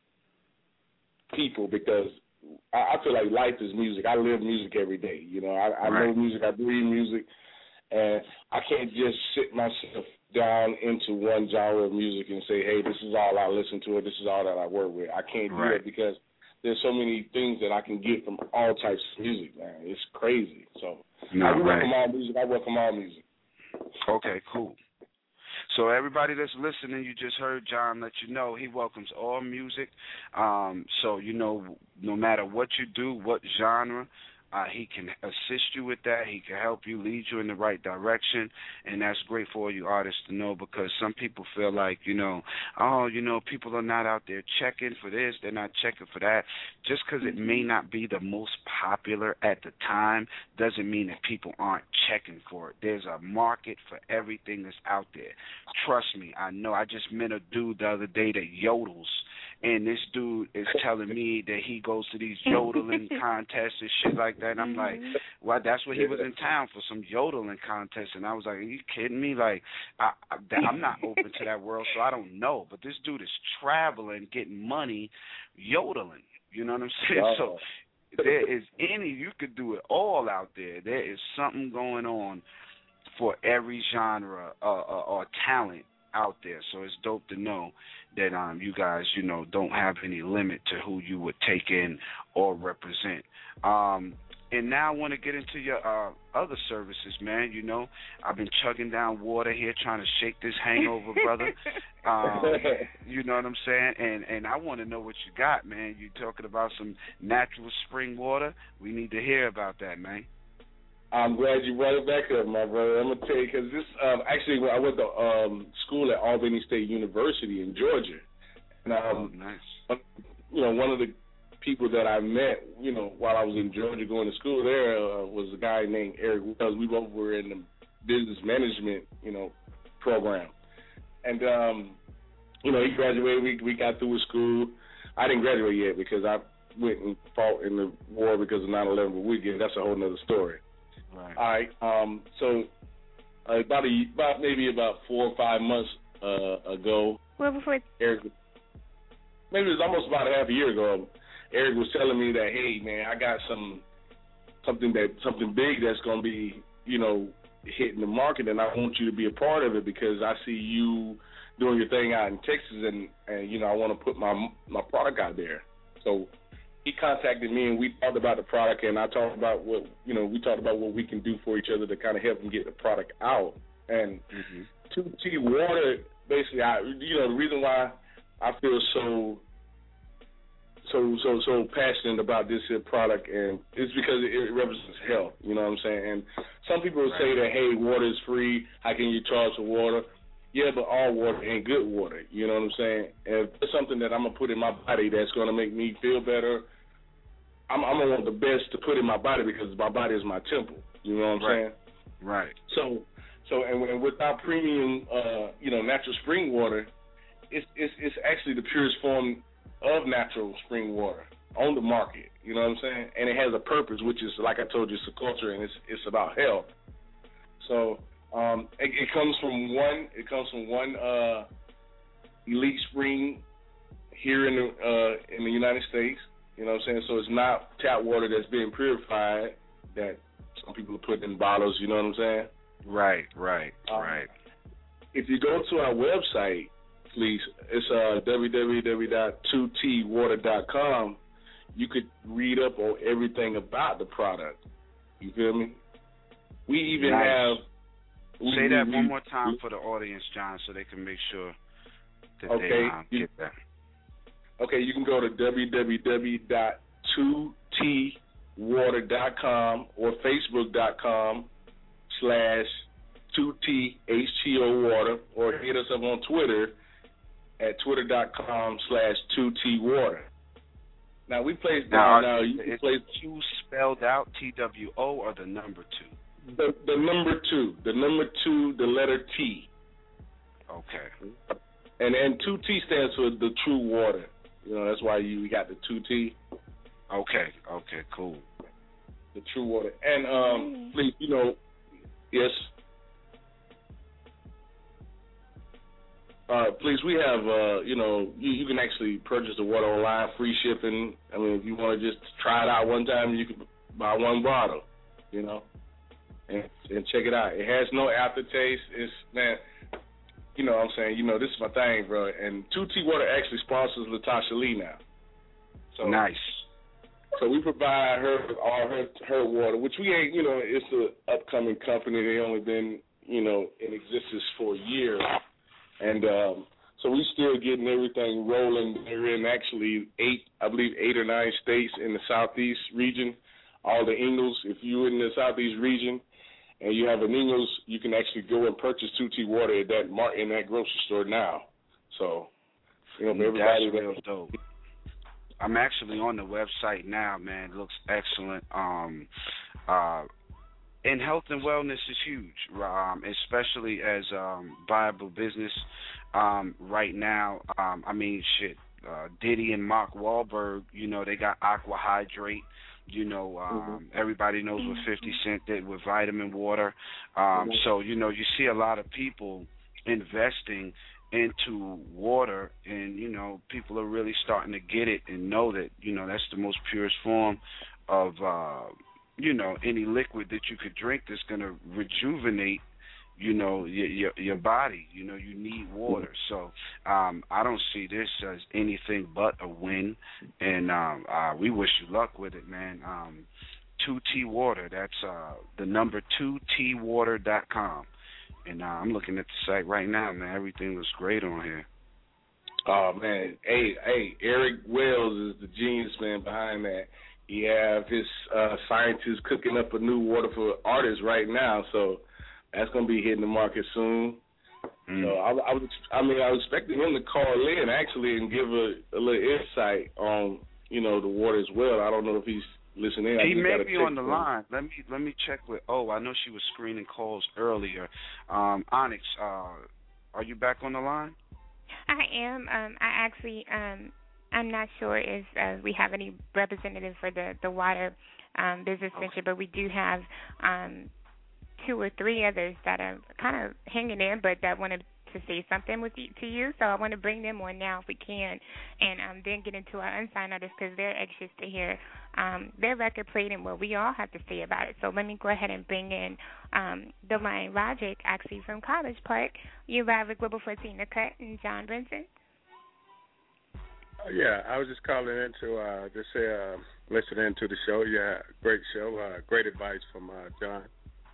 people, because I feel like life is music. I live music every day. I know music. I breathe music. And I can't just sit myself down into one genre of music and say, hey, this is all I listen to, or this is all that I work with. I can't do it because there's so many things that I can get from all types of music, man. It's crazy. So I welcome all music. I welcome all music. Okay, cool. So everybody that's listening, you just heard John let you know he welcomes all music. So, no matter what you do, what genre, he can assist you with that. He can help you, lead you in the right direction, and that's great for all you artists to know, because some people feel like, people are not out there checking for this, they're not checking for that. Just because it may not be the most popular at the time doesn't mean that people aren't checking for it. There's a market for everything that's out there. Trust me, I know. I just met a dude the other day that yodels, and this dude is telling me that he goes to these yodeling contests and shit like that. And I'm like, well, that's what he was in town for, some yodeling contest. And I was like, are you kidding me? Like, I'm not open to that world, so I don't know. But this dude is traveling, getting money, yodeling. You know what I'm saying? Wow. So there is you could do it all out there. There is something going on for every genre or talent out there. So it's dope to know that you guys, don't have any limit to who you would take in or represent. And now I want to get into your other services, man. I've been chugging down water here trying to shake this hangover, brother. You know what I'm saying? And I want to know what you got, man. You talking about some natural spring water? We need to hear about that, man. I'm glad you brought it back up, my brother. I'm going to tell you, because this, actually, I went to school at Albany State University in Georgia. And, nice. One of the people that I met, while I was in Georgia going to school there was a guy named Eric Wells. We both were in the business management, program. And, he graduated. We got through with school. I didn't graduate yet because I went and fought in the war because of 9/11, but that's a whole nother story. Right. All right. So about 4 or 5 months ago, Well, before Eric, maybe it was almost about a half a year ago, Eric was telling me that, hey man, I got something big that's gonna be, hitting the market, and I want you to be a part of it because I see you doing your thing out in Texas, and I want to put my product out there. So he contacted me, and we talked about the product, and I talked about what we can do for each other to kind of help him get the product out. And 2T Water, basically, the reason why I feel so passionate about this here product, and it's because it represents health. You know what I'm saying? And some people will say that, hey, water is free. How can you charge for water? Yeah, but all water ain't good water. You know what I'm saying? If there's something that I'm going to put in my body that's going to make me feel better, I'm going to want the best to put in my body because my body is my temple. You know what I'm saying? Right. So and with our premium, natural spring water, it's actually the purest form of natural spring water on the market. You know what I'm saying? And it has a purpose, which is, like I told you, it's a culture and it's about health. So it comes from one elite spring here in the United States. You know what I'm saying? So it's not tap water that's being purified that some people are putting in bottles. You know what I'm saying? Right. If you go to our website, please, it's www.2twater.com. You could read up on everything about the product. You feel me? We even have. Say that one more time for the audience, John, so they can make sure that they get that. Okay, you can go to www.2twater.com or facebook.com/2THTO water, or hit us up on Twitter at twitter.com/2twater. Now we place down you place 2 spelled out TWO or the number 2? The number 2, the letter T. Okay. And 2T stands for the true water. You know, that's why we got the 2T. Okay, cool. The true water. And please, yes. Please, we have, you can actually purchase the water online, free shipping. I mean, if you want to just try it out one time, you can buy one bottle, and check it out. It has no aftertaste. It's, man, you know what I'm saying? This is my thing, bro. And 2T Water actually sponsors Latasha Lee now. So nice. So we provide her all her water, which we ain't, it's an upcoming company. They only been, in existence for a year. And so we still getting everything rolling. They're in actually 8 or 9 states in the Southeast region. All the Ingles, if you're in the Southeast region and you have an Ingles, you can actually go and purchase 2T Water at in that grocery store now. So, everybody. That's real dope. I'm actually on the website now, man. It looks excellent. And health and wellness is huge, especially as viable business right now. Diddy and Mark Wahlberg, they got Aqua Hydrate. Everybody knows what 50 Cent did with vitamin water. So, you see a lot of people investing into water, and, people are really starting to get it and know that, that's the most purest form of any liquid that you could drink that's going to rejuvenate, your body. You need water. So I don't see this as anything but a win, and we wish you luck with it, man. 2T Water, that's the number 2twater.com. And I'm looking at the site right now, man. Everything looks great on here. Oh, man. Hey, Eric Wells is the genius man behind that. He have his scientists cooking up a new water for artists right now, so that's going to be hitting the market soon. So I was expecting him to call in actually and give a little insight on the water as well. I don't know if he's listening. He may be on the line. Let me check with. Oh, I know she was screening calls earlier. Onyx, are you back on the line? I am. I'm not sure if we have any representative for the water business venture, but we do have 2 or 3 others that are kind of hanging in, but that wanted to say something to you. So I want to bring them on now if we can, and then get into our unsigned artists because they're anxious to hear their record played and what we all have to say about it. So let me go ahead and bring in the line Roderick, actually from College Park. You live with Global 14 The Cut and John Benson. Yeah, I was just calling in to just say, listening to the show. Yeah, great show. Great advice from John.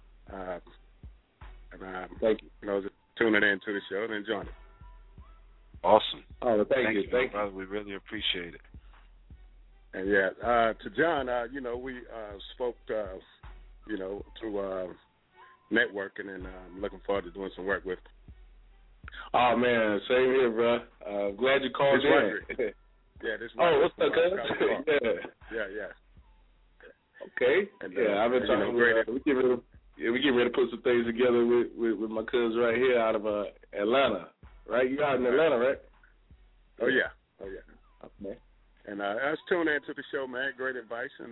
Thank you. Just tuning in to the show and enjoying it. Awesome. Oh, thank you. Thank you. We really appreciate it. And to John, we spoke, through networking, and I'm looking forward to doing some work with him. Oh man, same here, bro. Glad you called in. Yeah, this. Oh, what's up, cuz? Yeah. Okay. And, I've been talking. We get ready to put some things together with my cousins right here out of Atlanta. Right? You out in Atlanta, right? Oh yeah. Okay. And I was tuning into the show, man. Great advice, and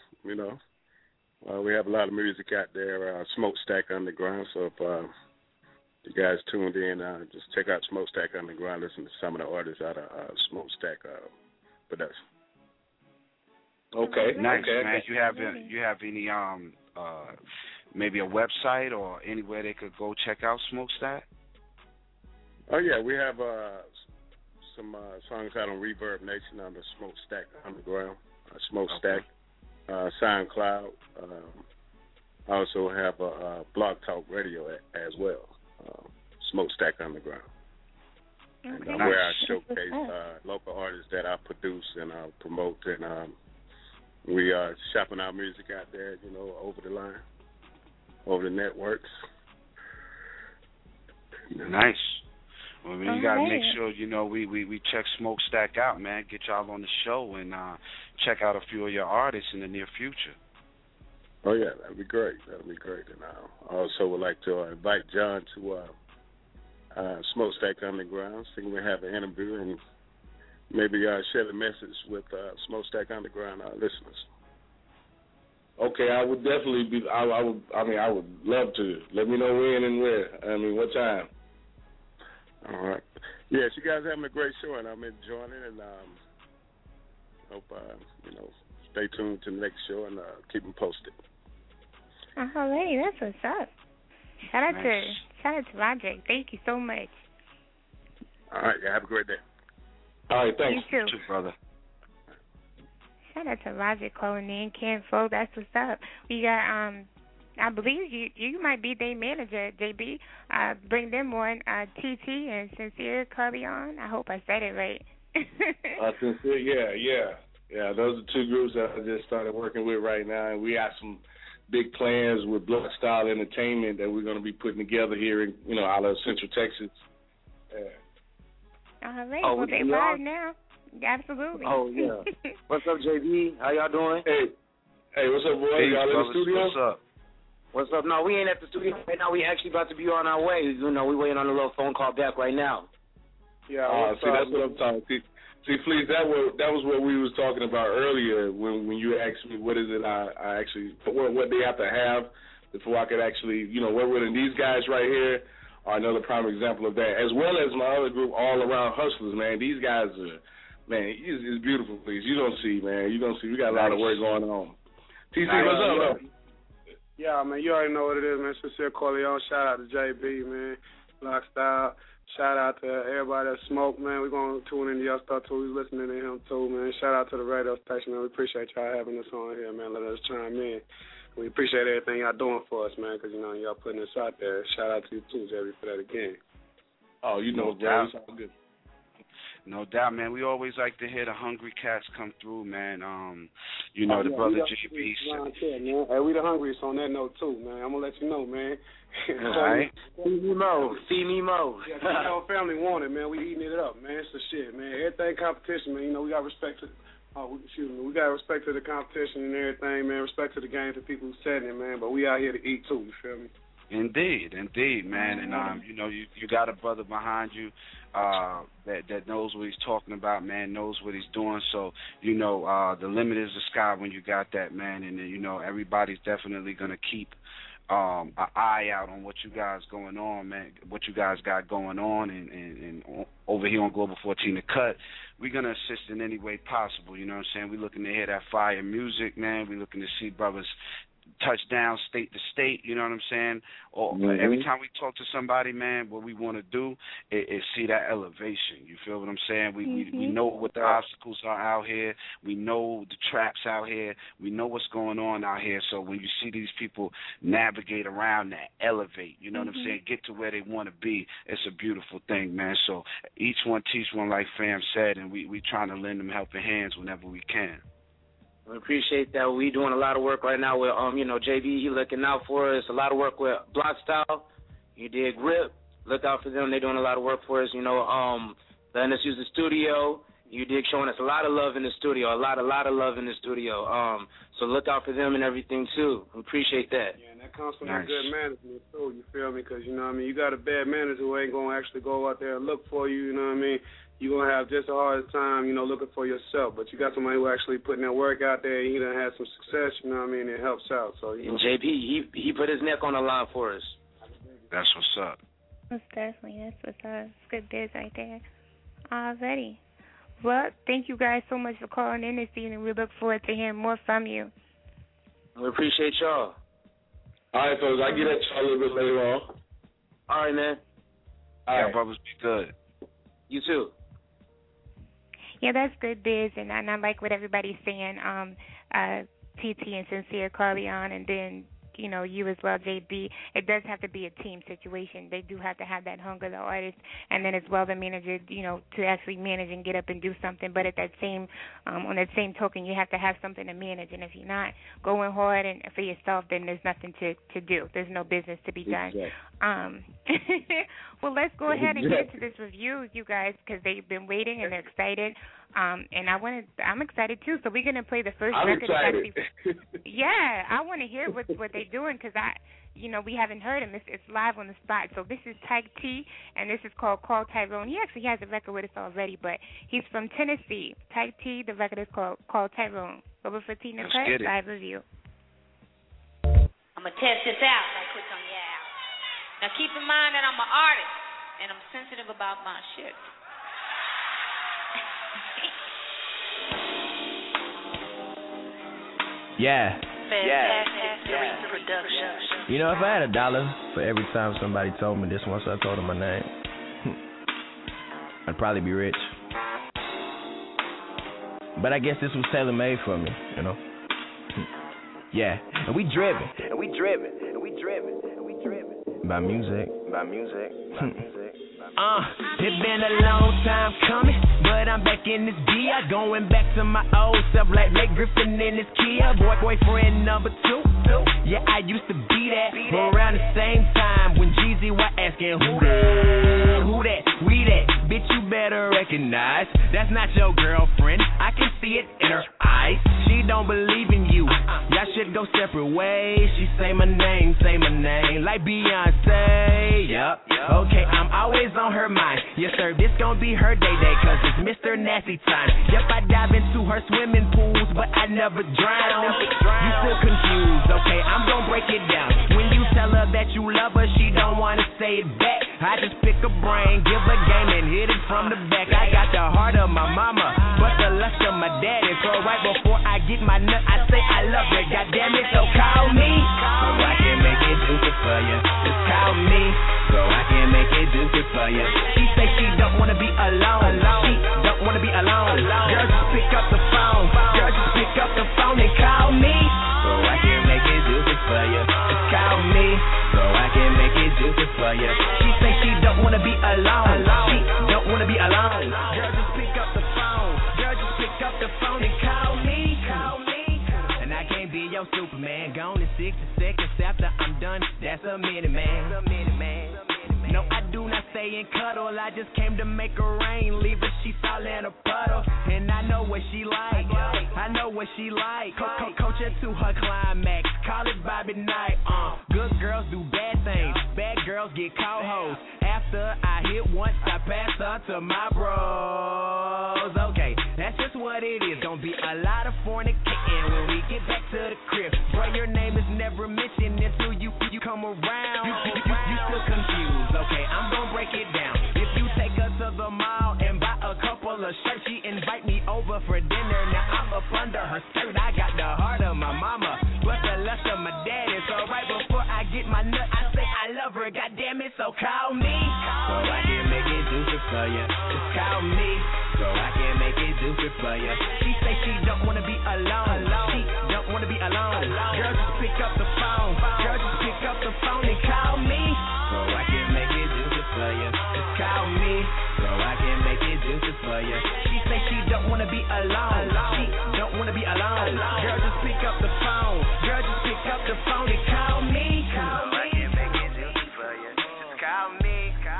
we have a lot of music out there. Smokestack Underground. So if you guys tuned in, just check out Smokestack Underground. Listen to some of the artists out of Smokestack production. Okay. Nice, okay. man. You have any maybe a website or anywhere they could go check out Smokestack? Oh yeah, we have some songs out on Reverb Nation on the Smokestack Underground, Smokestack, SoundCloud. I also have a Blog Talk Radio as well, Smokestack Underground. Okay. And where I showcase local artists that I produce and promote, and we are shopping our music out there, over the line, over the networks. Nice. Well, you got to make sure, we check Smokestack out, man. Get y'all on the show and check out a few of your artists in the near future. Oh, yeah, that'd be great. And I also would like to invite John to Smokestack Underground, so we have an interview and maybe share the message with Smokestack Underground listeners. Okay, I would definitely be. I would love to. Let me know when and where. What time? All right. Yes, you guys are having a great show, and I'm enjoying it, and hope stay tuned to the next show and keep them posted. All right, that's what's up. Shout out to Roderick. Thank you so much. All right, have a great day. All right, thanks. You too, brother. Shout out to Roderick calling in, Ken Folk. That's what's up. We got I believe you might be their manager, JB. Bring them on, TT and Sincere Carleon. I hope I said it right. Sincere, yeah. Those are two groups that I just started working with right now, and we got some big plans with Block Style Entertainment that we're going to be putting together here in, out of Central Texas. Yeah. All right. Well, they live now. Absolutely. Oh yeah. What's up, JB? How y'all doing? Hey, what's up, boy? Hey, y'all in the studio? What's up? What's up? No, we ain't at the studio right now. We actually about to be on our way. We waiting on a little phone call back right now. Yeah. See, that's what I'm talking. See, please, that was what we was talking about earlier when you asked me what is it I actually what they have to have before I could actually work with. And these guys right here are another prime example of that, as well as my other group, All Around Hustlers. Man, these guys are. Man, it's beautiful, please. You don't see, man. We got a lot of work going on. TC, what's up, man? Yeah, man, you already know what it is, man. Sincere Corleone. Shout out to JB, man. Block Style. Shout out to everybody that smoke, man. We're going to tune into your stuff, too. We're listening to him, too, man. Shout out to the radio station, man. We appreciate y'all having us on here, man. Let us chime in. We appreciate everything y'all doing for us, man, because, y'all putting us out there. Shout out to you, too, JB, for that again. Oh, bro. It's all good. No doubt, man. We always like to hear the hungry cats come through, man. The brother JB. Hey, we the hungriest on that note, too, man. I'm going to let you know, man. All right. See me mo. Yeah, our family want it, man. We eating it up, man. It's the shit, man. Everything competition, man. We got respect to we got respect to the competition and everything, man. Respect to the games and people who setting it, man. But we out here to eat, too. You feel me? Indeed, man. And you got a brother behind you that knows what he's talking about, man, knows what he's doing. So, the limit is the sky when you got that, man. And everybody's definitely gonna keep an eye out on what you guys going on, man. What you guys got going on, and over here on Global 14 The Cut, we're gonna assist in any way possible. You know what I'm saying? We're looking to hear that fire music, man. We're looking to see brothers touchdown state to state, you know what I'm saying? Or every time we talk to somebody, man, what we want to do is see that elevation. You feel what I'm saying? We know what the obstacles are out here. We know the traps out here. We know what's going on out here. So when you see these people navigate around that, elevate, you know what I'm saying, get to where they want to be, it's a beautiful thing, man. So each one teach one, like Fam said, and we trying to lend them helping hands whenever we can. We appreciate that. We doing a lot of work right now with JB. He looking out for us. A lot of work with Block Style. You did Grip. Look out for them. They're doing a lot of work for us, letting us use the studio. You dig, showing us a lot of love in the studio, a lot of love in the studio. So look out for them and everything, too. We appreciate that. Yeah, and that comes from that good management, too, you feel me? Because, you got a bad manager who ain't going to actually go out there and look for you, you know what I mean? You're going to have just a hard time, looking for yourself. But you got somebody who actually putting their work out there, and he done had some success, you know what I mean? It helps out. So, And JP, he put his neck on the line for us. That's what's up. Most definitely. That's what's up. It's good biz right there. Already. Well, thank you guys so much for calling in this evening. We look forward to hearing more from you. We appreciate y'all. All right, folks. I'll get at y'all a little bit later on. All right, man. All right, brothers, be good. You too. Yeah, that's good biz, and I like what everybody's saying. TT and Sincere Carleon, and then you as well, JB. It does have to be a team situation. They do have to have that hunger, the artist, and then as well the manager, to actually manage and get up and do something. But at that same, on that same token, you have to have something to manage. And if you're not going hard and for yourself, then there's nothing to do. There's no business to be done. Well, let's go ahead and get to this review, you guys, because they've been waiting and they're excited. And I'm excited too. So we're gonna play the first record. Yeah, I want to hear what they're doing because we haven't heard him. It's live on the spot. So this is Tyke T, and this is called Call Tyrone. He actually has a record with us already, but he's from Tennessee. Tyke T, the record is called Call Tyrone. Over for Tina Cut, live review. I'm gonna test this out right quick on your out. Now keep in mind that I'm an artist and I'm sensitive about my shit. Yeah. Fantastic production. If I had $1 for every time somebody told me this once I told them my name, I'd probably be rich. But I guess this was tailor-made for me, Yeah. And we driven. By music. It's been a long time coming, but I'm back in this gear. Going back to my old self like Blake Griffin in his Kia. Boyfriend number 2. Yeah, I used to be that. Around the same time when Jeezy was asking who that, we that. Bitch, you better recognize that's not your girlfriend. I can see it in her eyes. She don't believe in you. Y'all should go separate ways. She say my name like Beyonce. Yup. Okay, I'm always on her mind. Yes, sir, this gon' be her day, cause it's Mr. Nasty time. Yep, I dive into her swimming pools, but I never drown. You still confused, okay, I'm gon' break it down. When you tell her that you love her, she don't wanna say it back. I just pick a brain, give a game, and hit it from the back. I got the heart of my mama, but the lust of my daddy. So right before I get my nut, I say I love her, goddamn it, so call me. So I can make it juicy for you. Just call me, so I can make it juicy for you. She say she don't wanna be alone. She don't wanna be alone. Girl, just pick up the phone. And call me, so I can make it juicy for you. Just call me, so I can make it juicy for you. She say she don't wanna be alone. She don't wanna be alone. Girl, just pick up the phone. And call me. And I can't be your Superman. Gone in 60 seconds after I'm done. That's a minute, man. No, I do not stay and cuddle. I just came to make her rain. Leave her, she fall in a puddle. And I know what she like. Coach her to her climax. Call it Bobby Knight. Good girls do bad things. Bad girls get caught hoes. After I hit once, I pass her to my bros. Okay, that's just what it is. Gonna be a lot of fornicating when we get back to the crib. Boy, your name is never mentioned until you come around. You still confused. Okay, I'm gonna break it down. If you take her to the mall and buy a couple of shirts, she invite me over for dinner. Now I'm up under her skirt. I got the heart of my mama, but the lust of my daddy. So right before I get my nut, I say I love her. God damn it, so call me, so I can make it juicy for you. Just call me, so I can make it juicy for you. She say she don't wanna be alone. She don't wanna be alone. Girl, just pick up the phone. And call me, so I can make it juicy for you. Just call me, so I can make it juicy for you. She say she don't wanna be alone. She don't wanna be alone. Girl, just pick up the phone. And call me. So I can make it juicy for you. Just call me.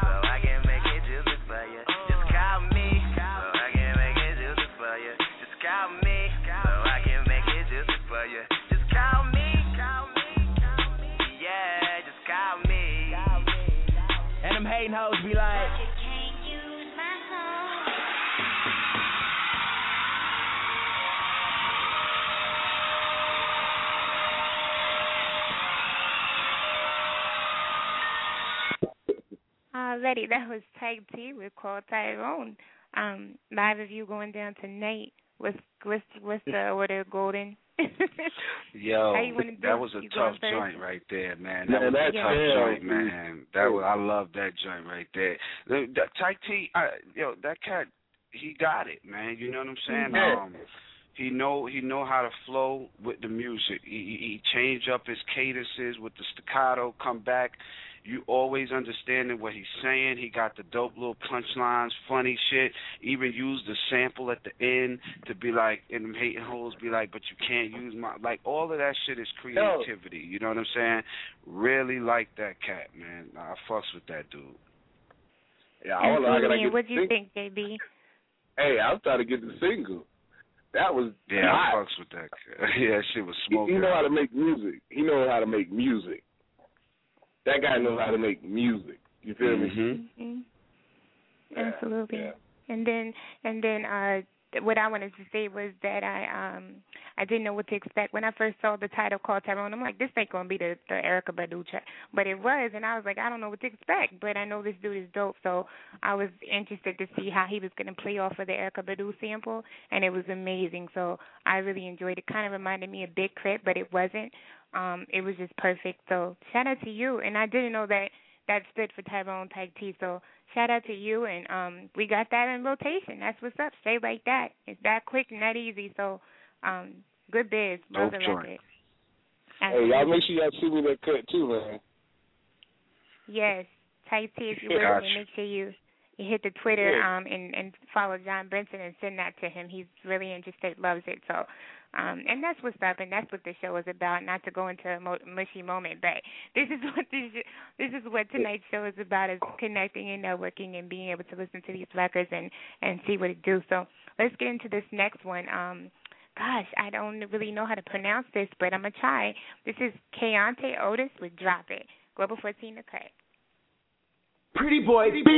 already. That was Type T with Call Tyrone. Live review going down tonight. What's the order, Golden? Yo, that was a tough joint right there, man. That was a tough joint, man. I love that joint right there. Type T, that cat, he got it, man. You know what I'm saying? Mm-hmm. He know how to flow with the music. He change up his cadences with the staccato, come back. You always understanding what he's saying. He got the dope little punchlines, funny shit. Even used the sample at the end to be like, in them hating holes, be like, but you can't use my, like, all of that shit is creativity. You know what I'm saying? Really like that cat, man. I fucks with that dude. Yeah, what do you think, JB? Hey, I'm trying to get the single. That was I fucks with that cat. Yeah, shit was smoking. He know how to make music. He knows how to make music. That guy knows how to make music. You feel me? Mm-hmm. Absolutely. Yeah. And then what I wanted to say was that I didn't know what to expect when I first saw the title Call Tyrone. I'm like, this ain't gonna be the Erykah Badu track, but it was, and I was like, I don't know what to expect, but I know this dude is dope, so I was interested to see how he was gonna play off of the Erykah Badu sample, and it was amazing. So I really enjoyed it. Kind of reminded me of Big Crit, but it wasn't. It was just perfect. So shout out to you, and I didn't know that stood for Tyrone Type T. So shout out to you, and we got that in rotation. That's what's up. Straight like that. It's that quick and that easy. So good biz. Love the record. Hey, y'all make sure y'all see me that cut too, man. Yes, Type T. If you listening, make sure you hit the Twitter and follow John Benson and send that to him. He's really interested, loves it. So. And that's what's up, and that's what the show is about. Not to go into a mushy moment, but this is what tonight's show is about: is connecting and networking and being able to listen to these records and see what it do. So let's get into this next one. Gosh, I don't really know how to pronounce this, but I'm gonna try. This is Keontae Otis with "Drop It." Global 14 to cut. Pretty boy, beat.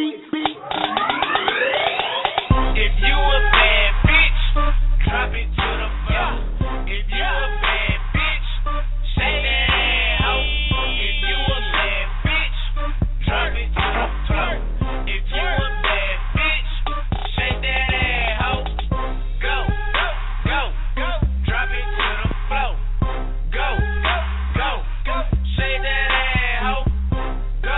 If you a bad bitch, drop it to the floor. If you a bad bitch, shake that ass out. If you a bad bitch, drop it to the floor. If you a bad bitch, shake that ass out. Go, drop it to the floor. Go, shake that ass out. Go,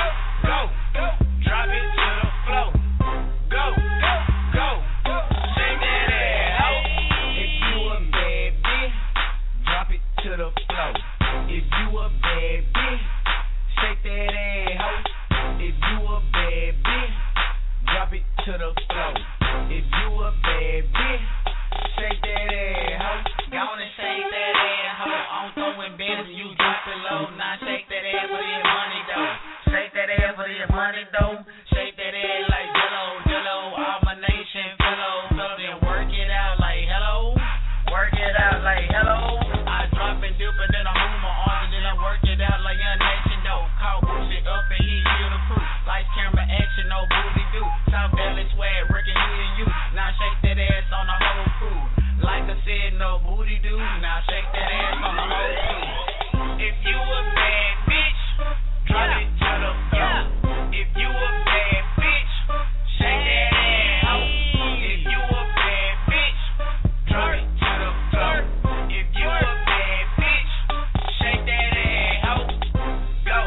drop it to the floor. Go, shake that ass out. If you a bad bitch, drop it to the floor. If you a bad bitch, shake that ass out. If you a bad bitch, drop it to the floor. If you a bad bitch, shake that ass out. Go on and shake that ass out. I'm throwing bands and you drop it low. Now shake that ass for your money though. Shake that ass for your money though. Shake that ass like Jello, all my nation fellow. Then work it out like hello. Work it out like hello. I drop and dip and then I move my arms and then I work it out like Young Nation though. Call bullshit up and he hear the crew. Lights, camera, action, no booty do. South Valley swag, working he and you. Now shake that ass on the whole crew. Like I said, no booty do. Now shake that ass on the whole crew. If you a bad bitch, drop it to the floor. If you a bad bitch, shake that ass out. If you a bad bitch, drop it to the floor. If you a bad bitch, shake that ass out. Go,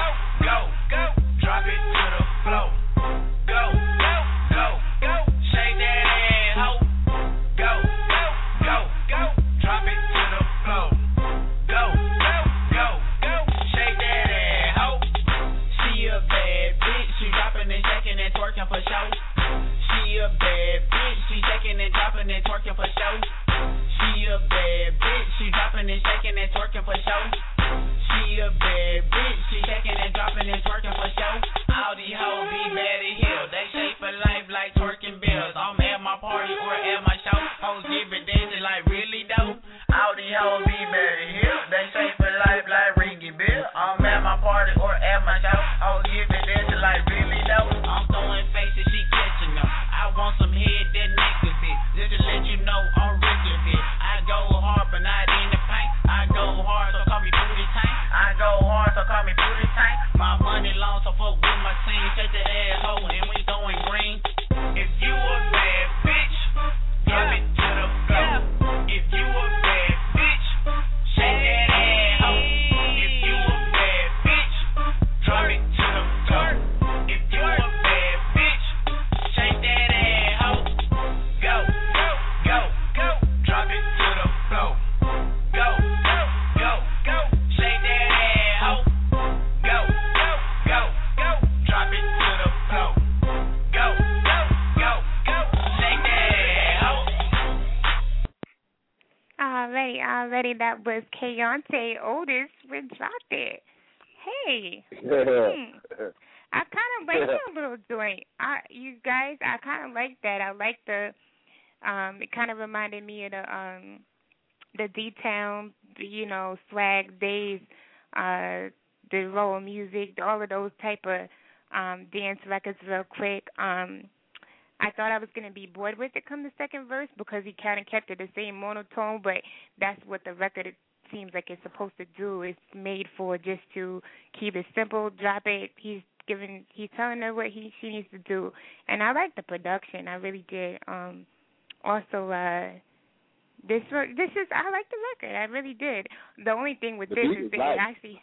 drop it to the floor. Go, shake that ass out. Go, drop it to the floor. Go, shake that ass out. She a bad bitch, she dropping and shaking and twerking for show. She a bad bitch, she shaking and dropping and twerking for show. She a bad bitch, she dropping and shaking and twerking for show. She a bad bitch, she shaking and dropping and twerking for show. All these hoes be mad at hell, they shake for life like twerking bills. I'm at my party or at my show, hoes give it dancing like really dope. All these hoes be mad at hell, they shake for life like ringy bill. I'm at my party or at my show, hoes give it dancing like really dope. I'm throwing faces, she catching them. I want some head that next to it, just to let you know I'm rich a bit. I go hard but not in the paint. I go hard so call me booty tank. I go hard so call me booty tank. My money long so fuck with my tank. clean, shake that asshole, and we going green. If you a bad bitch, drop it to the floor. If you a bad bitch, shake that asshole. If you a bad bitch, drop it to the floor. If you a bad bitch, shake that asshole. Go, go, go, go, drop it to the floor. Go, go, go, go, shake that asshole. Go, go, go, go, drop it to the floor. Go, go, go, go, shake that asshole. Already, that was Keontae Otis with Drop It. Hey. I kind of like that little joint. You guys, I kind of like that. I like the, it kind of reminded me of the D-Town, Swag Days, the Roll Music, all of those type of dance records real quick. I thought I was going to be bored with it come the second verse because he kind of kept it the same monotone, but that's what the record seems like it's supposed to do. It's made for just to keep it simple, drop it. He's telling her what she needs to do, and I like the production. I really did. Also, this is I like the record. I really did. The only thing with this is that it actually,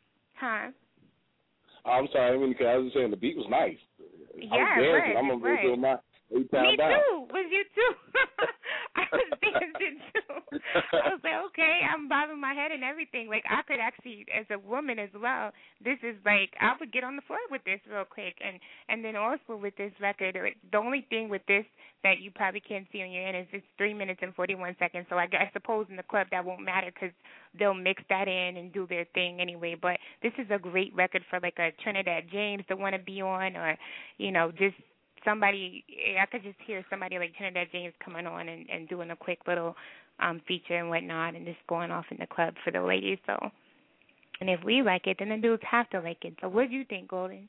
I'm sorry, I was just saying the beat was nice. Yeah, right. I'm gonna do my 8 pound Me too. Was you too? I was dancing too. I was like, okay, I'm bobbing my head and everything. Like I could actually, as a woman as well, this is like I would get on the floor with this real quick. And then also with this record, the only thing with this that you probably can't see on your end is it's 3 minutes and 41 seconds. So I suppose in the club that won't matter because they'll mix that in and do their thing anyway. But this is a great record for like a Trinidad James to want to be on, or just somebody. I could just hear somebody like Trinidad James coming on and doing a quick little feature and whatnot, and just going off in the club for the ladies. So, and if we like it, then the dudes have to like it. So, what do you think, Golden?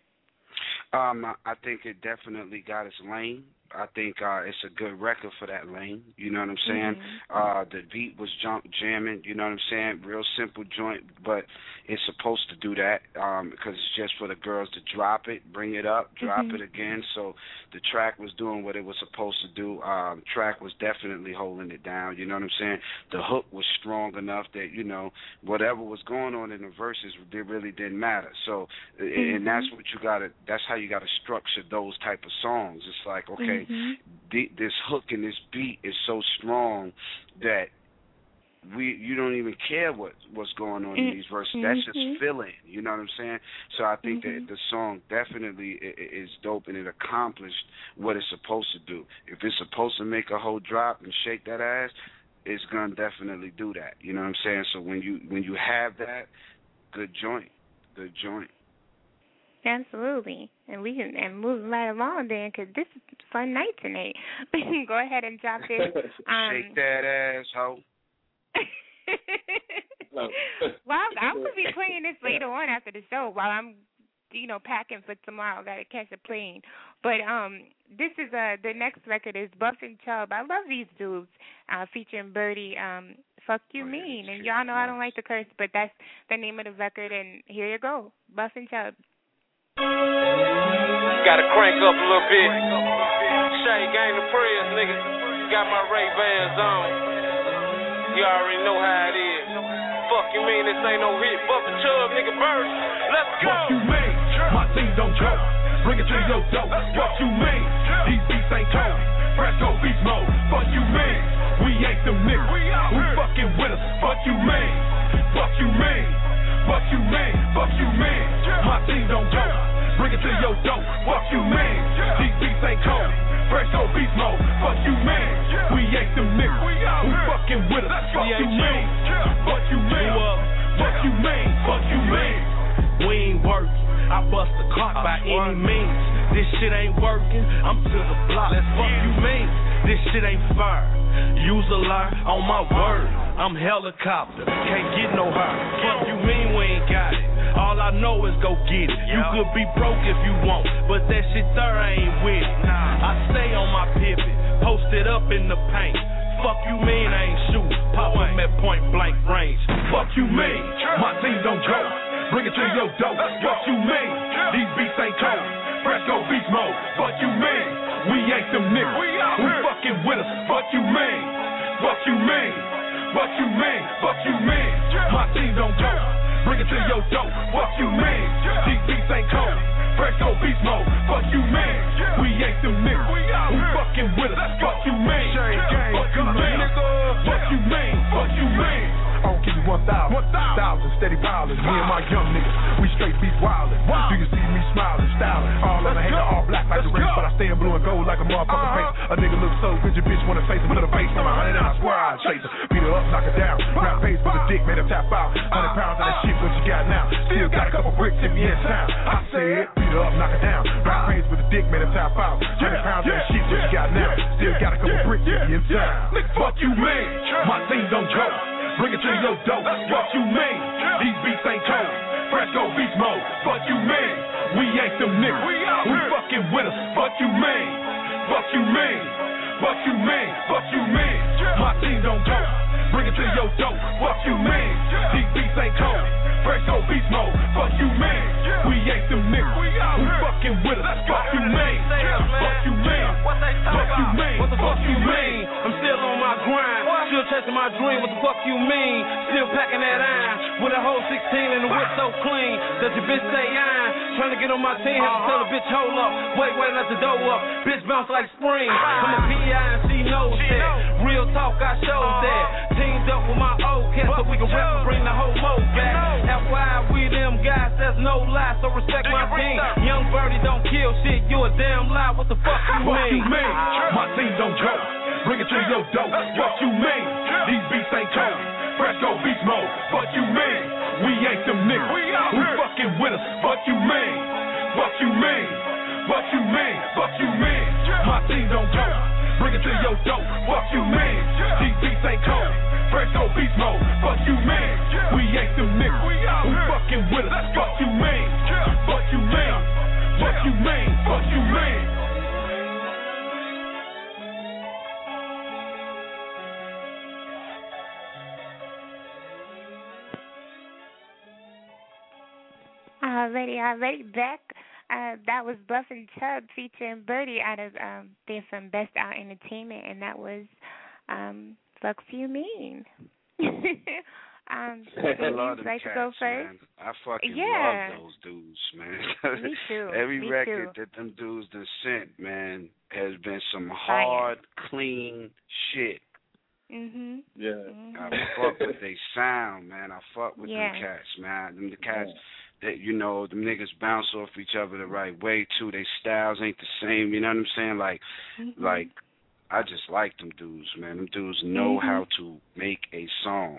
I think it definitely got its lane. I think it's a good record for that lane. You know what I'm saying? The beat was jamming. You know what I'm saying? Real simple joint, but it's supposed to do that because it's just for the girls to drop it, bring it up, drop it again. So the track was doing what it was supposed to do. Track was definitely holding it down. You know what I'm saying? The hook was strong enough that whatever was going on in the verses, it really didn't matter. So and that's what you gotta. That's how you gotta structure those type of songs. It's like okay. This hook and this beat is so strong that you don't even care what's going on in these verses. That's just feeling. You know what I'm saying? So I think that the song definitely is dope and it accomplished what it's supposed to do. If it's supposed to make a whole drop and shake that ass, it's gonna definitely do that. You know what I'm saying? So when you have that, good joint. Absolutely. And we can move right along then because this is a fun night tonight. We can go ahead and drop this. Shake that ass, ho. Well, I'm going to be playing this later on after the show while I'm, packing for tomorrow. Got to catch a plane. But this is the next record is Buff and Chubb. I love these dudes featuring Birdie. Fuck You Mean. And y'all know I don't like to curse, but that's the name of the record. And here you go. Buff and Chubb. Gotta crank up a little bit. Shay gang the prayers, nigga. Got my Ray-Bans on. You already know how it is. Fuck you mean this ain't no hit. Buff and Chubb, nigga, Bird. Let's go. Fuck you mean? My team don't joke. Bring it to your dope. Fuck you mean? These beats ain't cold. Fresco beast mode. Fuck you mean? We ain't them niggas who fucking with us. Fuck you mean? Fuck you mean? Fuck you mean? Fuck you mean? My team don't joke. Bring it to your dope. Fuck you mean? These beats ain't cold. Fresh old beast mode. Fuck you mean? We ain't them niggas who fucking with us. Fuck you mean? Fuck you mean? Fuck you mean? Fuck you mean? We ain't working. I bust the clock by any means. This shit ain't working. I'm to the block. Fuck you mean? This shit ain't fair. Use a lie on my word. I'm helicopter. Can't get no higher. Fuck you mean we ain't got it? All I know is go get it. You could be broke if you want, but that shit there I ain't with it. I stay on my pivot, posted up in the paint. Fuck you mean I ain't shooting? Pop him at point blank range. Fuck you mean? My team don't joke. bring it to your door. What you mean? These beats ain't cold. Fresco beast mode. What you mean? We ain't them niggas who fucking with us. What you mean? What you mean? What you mean? What you mean? My team don't go. Bring it to your door. What you mean? These beats ain't cold. Fresco beast mode. What you mean? We ain't them niggas who fucking with us. What you mean? What you mean? What you mean? What you mean? I'll give you 1,000. 1,000 steady pilots. Me and my young niggas, we straight beef wildin'. Do you see me smiling, styling? All on the hater, all black like the race, but I stay in blue and gold like a motherfucking face. A nigga look so good, your bitch wanna face him. Put a face on 100 and I swear I'd chase her. Beat her up, knock her down. Round pace with a dick, made her tap out. 100 pounds of that shit, what you got now? Still got a couple bricks if you in town. I said, beat her up, knock her down. Round pace with a dick, made her tap out. 100 pounds of that shit, what you got now? Still got a couple bricks if you in town. Fuck you, man. My team don't joke. Bring it to your door. What you mean? These beats ain't cold. Fresco beast mode. What you mean? We ain't them niggas who fucking with us. What you mean? What you mean? What you mean? What you mean? My team don't go. Bring it to your door. What you mean? These beats ain't cold. Fresco beast mode. What you mean? We ain't them niggas who fucking with us. What you mean? What you mean? What you mean? What the fuck you mean? I'm still on my grind. Still chasing my dream, what the fuck you mean? Still packing that iron with a whole 16 and the whip so clean that your bitch say iron. Trying to get on my team, have to tell a bitch hold up. Wait, let the dough up. Bitch bounce like spring. I'm a PI and she knows that. Real talk, I showed that. Teamed up with my old cat so we can rap and bring the whole mo back. FYI, we them guys, that's no lie, so respect my team. Young Birdie don't kill shit, you a damn lie. What the fuck you mean? What you mean? My team don't joke. Bring it to your door. What you mean? These beats ain't cold. Fresco beast mode. What you mean? We ain't them niggas who fucking with us. What you mean? What you mean? What you mean? What you mean? My team don't go. Bring it to your door. What you mean? These beats ain't cold. Fresco beast mode. What you mean? We ain't them niggas who fucking with us. What you mean? What you mean? What you mean? What you mean? Already back. That was Buff and Chubb featuring Birdie out of they're from Best Out Entertainment, and that was Fuck You Mean. I love them like cats, to go first? Man. I fucking love those dudes, man. Me too. Every Me record too. that them dudes done sent, man, has been some hard, clean shit. Mhm. Yeah. I fuck with they sound, man. I fuck with them cats, man. Them the cats that, you know, them niggas bounce off each other the right way too. They styles ain't the same, you know what I'm saying? Like I just like them dudes, man. Them dudes know how to make a song.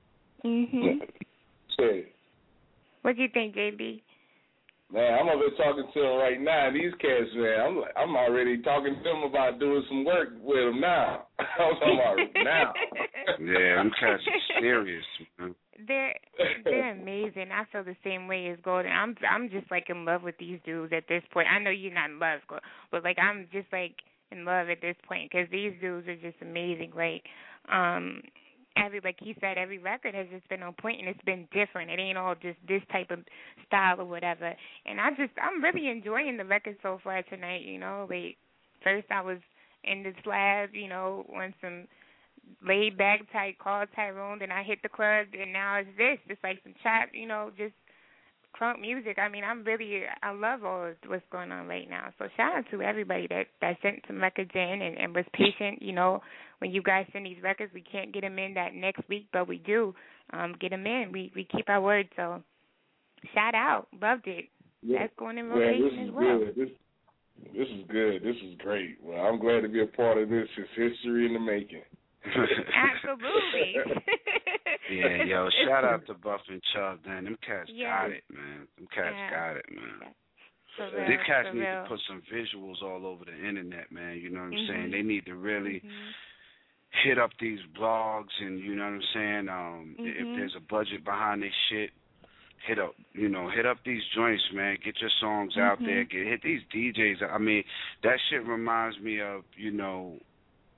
Say, what do you think, JB? man, I'm over here talking to them right now. These cats, man, I'm already talking to them about doing some work with them now. I'm talking about now. Yeah, them cats are serious, man. They're amazing. I feel the same way as Golden. I'm just like in love with these dudes at this point. I know you're not in love, but like I'm just like in love at this point because these dudes are just amazing. Like like he said, every record has just been on point and it's been different. It ain't all just this type of style or whatever. And I'm really enjoying the record so far tonight. You know, like first I was in the slab, you know, on some laid back type, call Tyrone, then I hit the club, and now it's this. It's like some trap, you know, just crunk music. I mean, I love all of what's going on right now. So shout out to everybody that sent some records in and was patient. You know, when you guys send these records, we can't get them in that next week, but we do get them in. We keep our word. So shout out. Loved it. Yeah. That's going in rotation as well. Good. This is good. This is great. Well, I'm glad to be a part of this. It's history in the making. Absolutely. Yeah, yo, shout out to Buff and Chubb, man. Them cats got it, man. Them cats got it, man. These cats need to put some visuals all over the internet, man. You know what I'm saying? They need to really hit up these blogs and, you know what I'm saying, if there's a budget behind this shit, hit up these joints, man. Get your songs out there. Hit these DJs. I mean, that shit reminds me of, you know,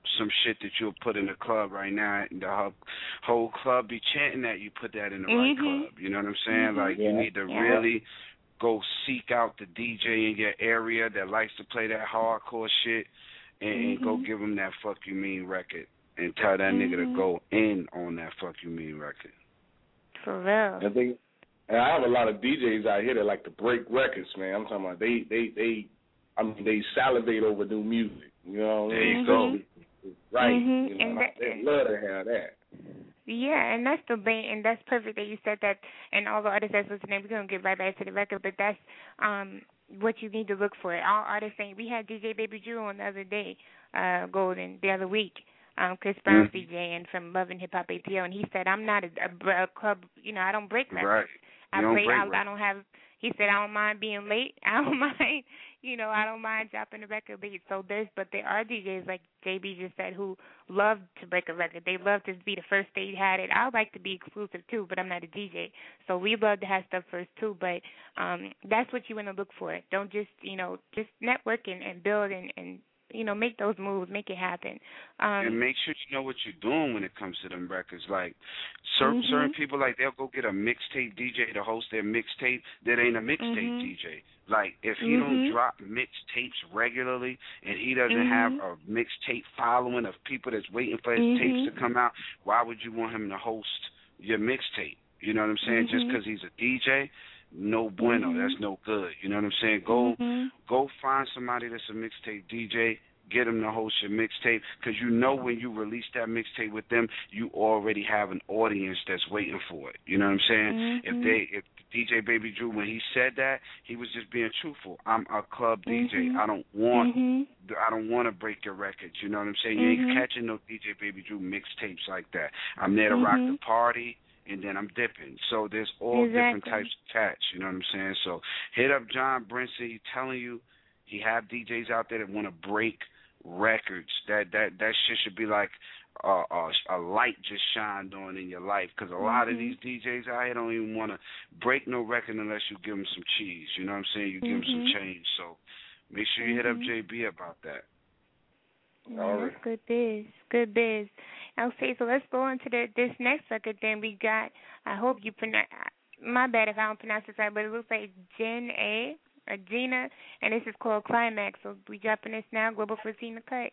some shit that you'll put in the club right now, and the whole club be chanting that, you put that in the right club. You know what I'm saying? Like, you need to really go seek out the DJ in your area that likes to play that hardcore shit, and go give him that Fuck You Mean record, and tell that nigga to go in on that Fuck You Mean record. For real. And I have a lot of DJs out here that like to break records, man. I'm talking about they salivate over new music. You know, there you go. Right. You know, they love to have that. Yeah, and that's the thing, and that's perfect that you said that. And all the artists that's listening, we're gonna get right back to the record, but that's what you need to look for. All artists saying, we had DJ Baby Drew on the other day, Golden, the other week. Chris Brown's DJ and from Love and Hip Hop ATL, and he said, I'm not a club, you know, I don't break records. Right. I don't have. He said, I don't mind being late. I don't mind, you know, I don't mind dropping the record late. So but there are DJs like JB just said who love to break a record. They love to be the first they had it. I would like to be exclusive too, but I'm not a DJ. So we love to have stuff first too. But that's what you want to look for. Don't just, you know, just network and build and you know, make those moves, make it happen. And make sure you know what you're doing when it comes to them records. Like, certain people, like, they'll go get a mixtape DJ to host their mixtape that ain't a mixtape DJ. Like, if he don't drop mixtapes regularly and he doesn't have a mixtape following of people that's waiting for his tapes to come out, why would you want him to host your mixtape? You know what I'm saying? Just because he's a DJ? No bueno, that's no good. You know what I'm saying? Go find somebody that's a mixtape DJ, get them to host your mixtape, because you know when you release that mixtape with them, you already have an audience that's waiting for it. You know what I'm saying? If DJ Baby Drew, when he said that, he was just being truthful. I'm a club DJ. I don't want to break your records. You know what I'm saying? You ain't catching no DJ Baby Drew mixtapes like that. I'm there to rock the party, and then I'm dipping. So there's all different types of cats, you know what I'm saying? So hit up John Brinson. He's telling you he have DJs out there that want to break records. That shit should be like a light just shined on in your life, because a lot of these DJs out here don't even want to break no record unless you give them some cheese. You know what I'm saying? You give them some change. So make sure you hit up JB about that. All right. That's good biz. Good biz. Okay, so let's go on to this next record. Then we got, I hope you pronounce, my bad if I don't pronounce this right, but it looks like Gina, and this is called Climax. So we dropping this now. Global 14 the cut.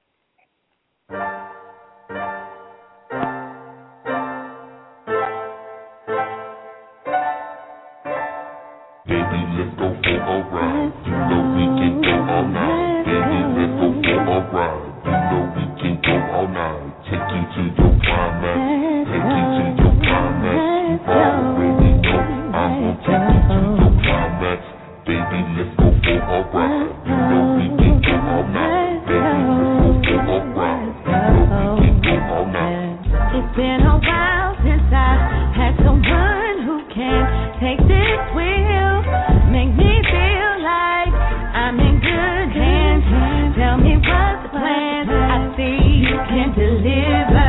Baby, let's go for a ride. You know we can go all night. Baby, let's go for a ride. You know we can go all night. Take you to your climax. Take you to your climax. You already know I'm gonna take you to your climax. Baby, let's go for a ride. You know we can go all night. Baby, let's go for a ride. You know we can go all night. It's been a while since I've had someone who can take this wheel, make me feel like I'm in good hands. Tell me what's the plan. I see you can deliver.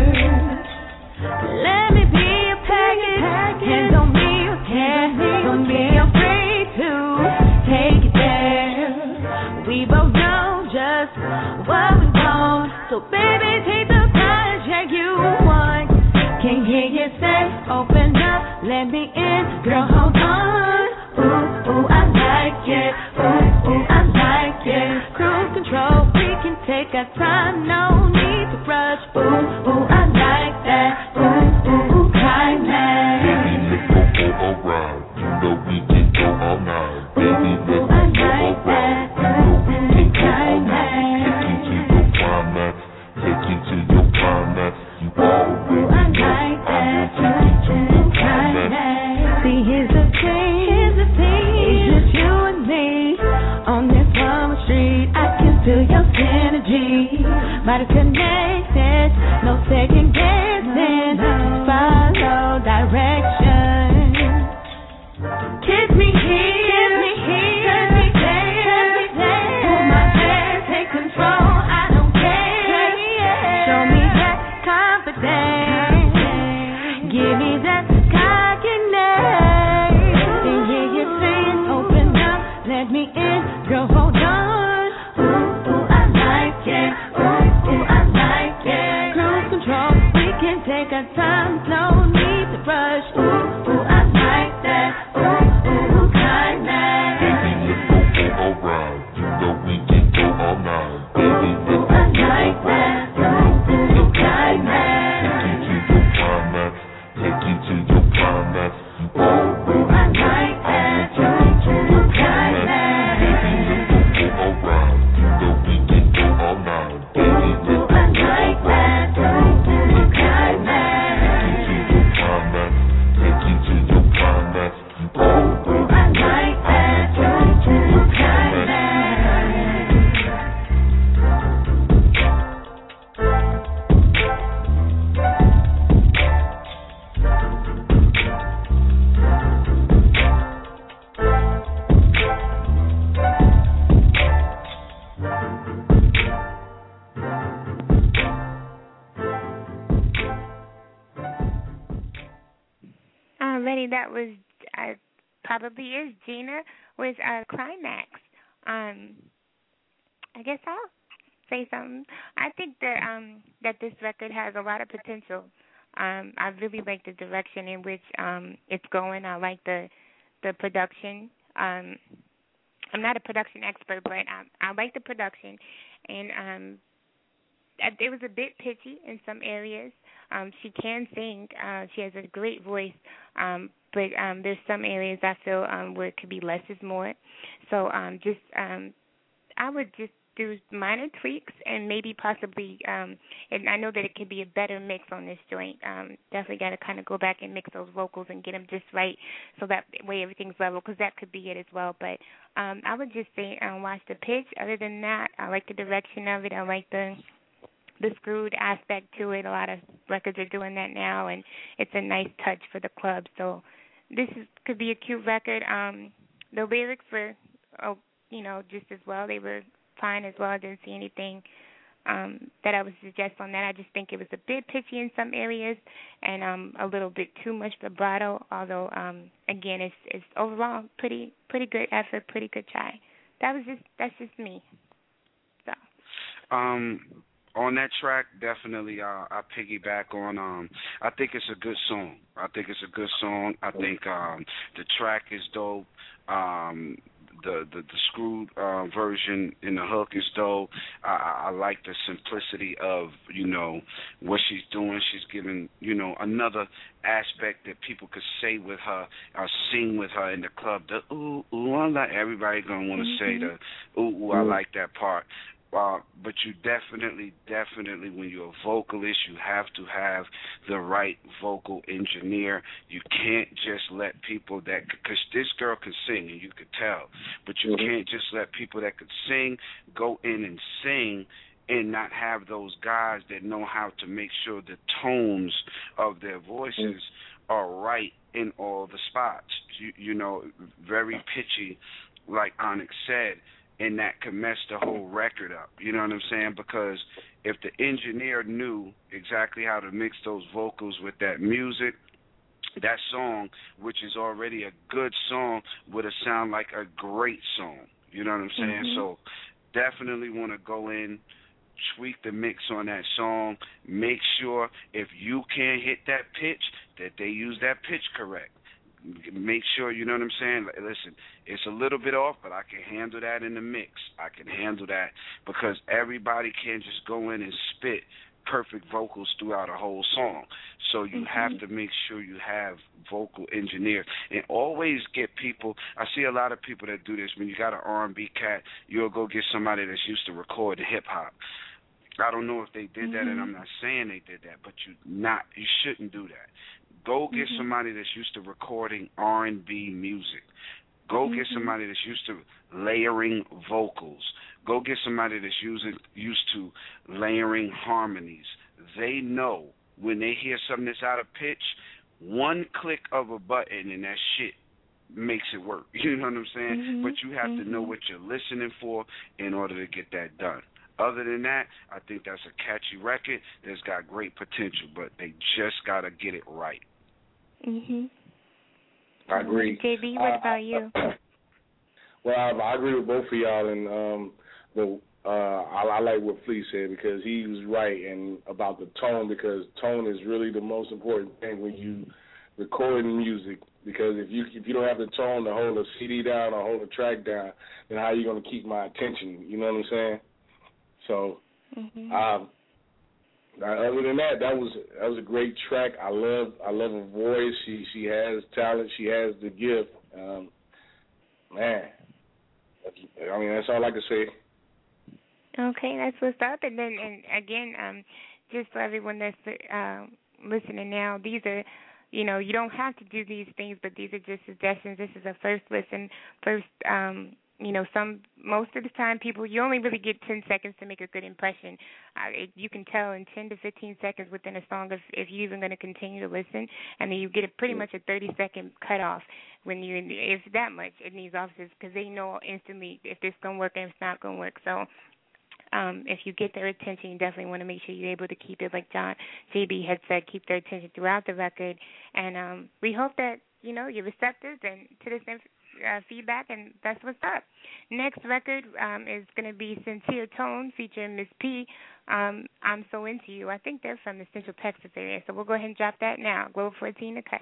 Let me be a package, hands on me, okay? Don't be afraid to take it there. We both know just what we want, so baby, take the project you want. Can't hear you say, open up, let me in, girl, hold on. Ooh, ooh, I like it. Ooh, ooh, I like it. Cruise control, we can take our time, no need to rush. Ooh, ooh, I like that. Ooh, ooh, ooh, climax. Baby, let's go for a ride. You know we can go all night. Baby, let's go for a ride. You know we can go all night. Take you to your climax. Take you to your climax. You already know I'm gonna take you to your climax. See, here's the thing. It's just you and me on this summer street. I can feel your synergy. Body connected, no second guessing. Follow direction. Kiss me here, turn me there. Pull my hair, take control. I don't care. Show me that confidence. Give me no need to rush. Ooh, ooh, I like that. Ooh, ooh, climax. Baby, let's go for a ride. You know we can go all night. Baby, let's go for a ride. You know we can climax. Take you to your climax. Ooh, ooh, I like that. Ooh, ooh, climax. Baby, let's go for a ride. You know we can go all night. Baby, let's go for a ride. You know we can climax. Take you to your climax. Ooh, ooh, I like that. Ooh, ooh, climax. Alrighty, that was probably is Gina with Climax. I guess I'll say something. I think that this record has a lot of potential. I really like the direction in which it's going. I like the production. I'm not a production expert, but I like the production, and it was a bit pitchy in some areas. She can sing. She has a great voice, but there's some areas I feel where it could be less is more. So I would just do minor tweaks and maybe possibly, and I know that it could be a better mix on this joint. Definitely got to kind of go back and mix those vocals and get them just right so that way everything's level, because that could be it as well. But I would just say watch the pitch. Other than that, I like the direction of it. I like the screwed aspect to it. A lot of records are doing that now, and it's a nice touch for the club. So this could be a cute record. The lyrics were, just as well. They were fine as well. I didn't see anything that I would suggest on that. I just think it was a bit pitchy in some areas and a little bit too much vibrato. Although, again, it's overall pretty good effort, pretty good try. That's just me. So. On that track, definitely I piggyback on. I think it's a good song. I think the track is dope. The screwed version in the hook is dope. I like the simplicity of what she's doing. She's giving another aspect that people could say with her or sing with her in the club. The ooh ooh, I like. Everybody gonna want to say the ooh ooh. I like that part. But you definitely, when you're a vocalist, you have to have the right vocal engineer. You can't just let people because this girl can sing, and you could tell, but you can't just let people that could sing go in and sing and not have those guys that know how to make sure the tones of their voices are right in all the spots. Very pitchy, like Onyx said. And that could mess the whole record up. You know what I'm saying? Because if the engineer knew exactly how to mix those vocals with that music, that song, which is already a good song, would have sounded like a great song. You know what I'm saying? So definitely want to go in, tweak the mix on that song, make sure if you can't hit that pitch, that they use that pitch correct. Make sure, you know what I'm saying? Listen, it's a little bit off, but I can handle that in the mix. I can handle that because everybody can't just go in and spit perfect vocals throughout a whole song. So you have to make sure you have vocal engineers. And always get people, I see a lot of people that do this. When you got an R&B cat, you'll go get somebody that's used to record hip-hop. I don't know if they did that, and I'm not saying they did that, but you shouldn't do that. Go get somebody that's used to recording R&B music. Go get somebody that's used to layering vocals. Go get somebody that's used to layering harmonies. They know when they hear something that's out of pitch, one click of a button and that shit makes it work. You know what I'm saying? But you have to know what you're listening for in order to get that done. Other than that, I think that's a catchy record that's got great potential, but they just got to get it right. I agree. JB, what about you? Well, I agree with both of y'all, and I like what Flea said because he was right and about the tone, because tone is really the most important thing when you recording music. Because if you don't have the tone to hold a CD down or hold a track down, then how are you going to keep my attention? You know what I'm saying? So, other than that, that was a great track. I love her voice. She has talent. She has the gift. Man, I mean, that's all I can say. Okay, that's what's up. And again, just for everyone that's listening now, these are, you don't have to do these things, but these are just suggestions. This is a first listen, most of the time you only really get 10 seconds to make a good impression. You can tell in 10 to 15 seconds within a song if you're even going to continue to listen, and then you get pretty much a 30-second cutoff if that much in these offices, because they know instantly if this going to work and if it's not going to work. So if you get their attention, you definitely want to make sure you're able to keep it, like JB had said, keep their attention throughout the record. And we hope that, you're receptive and to this feedback, and that's what's up. Next record is going to be Sincere Tone featuring Miss P. I'm So Into You. I think they're from the Central Texas area, so we'll go ahead and drop that now. Globe 14 to cut.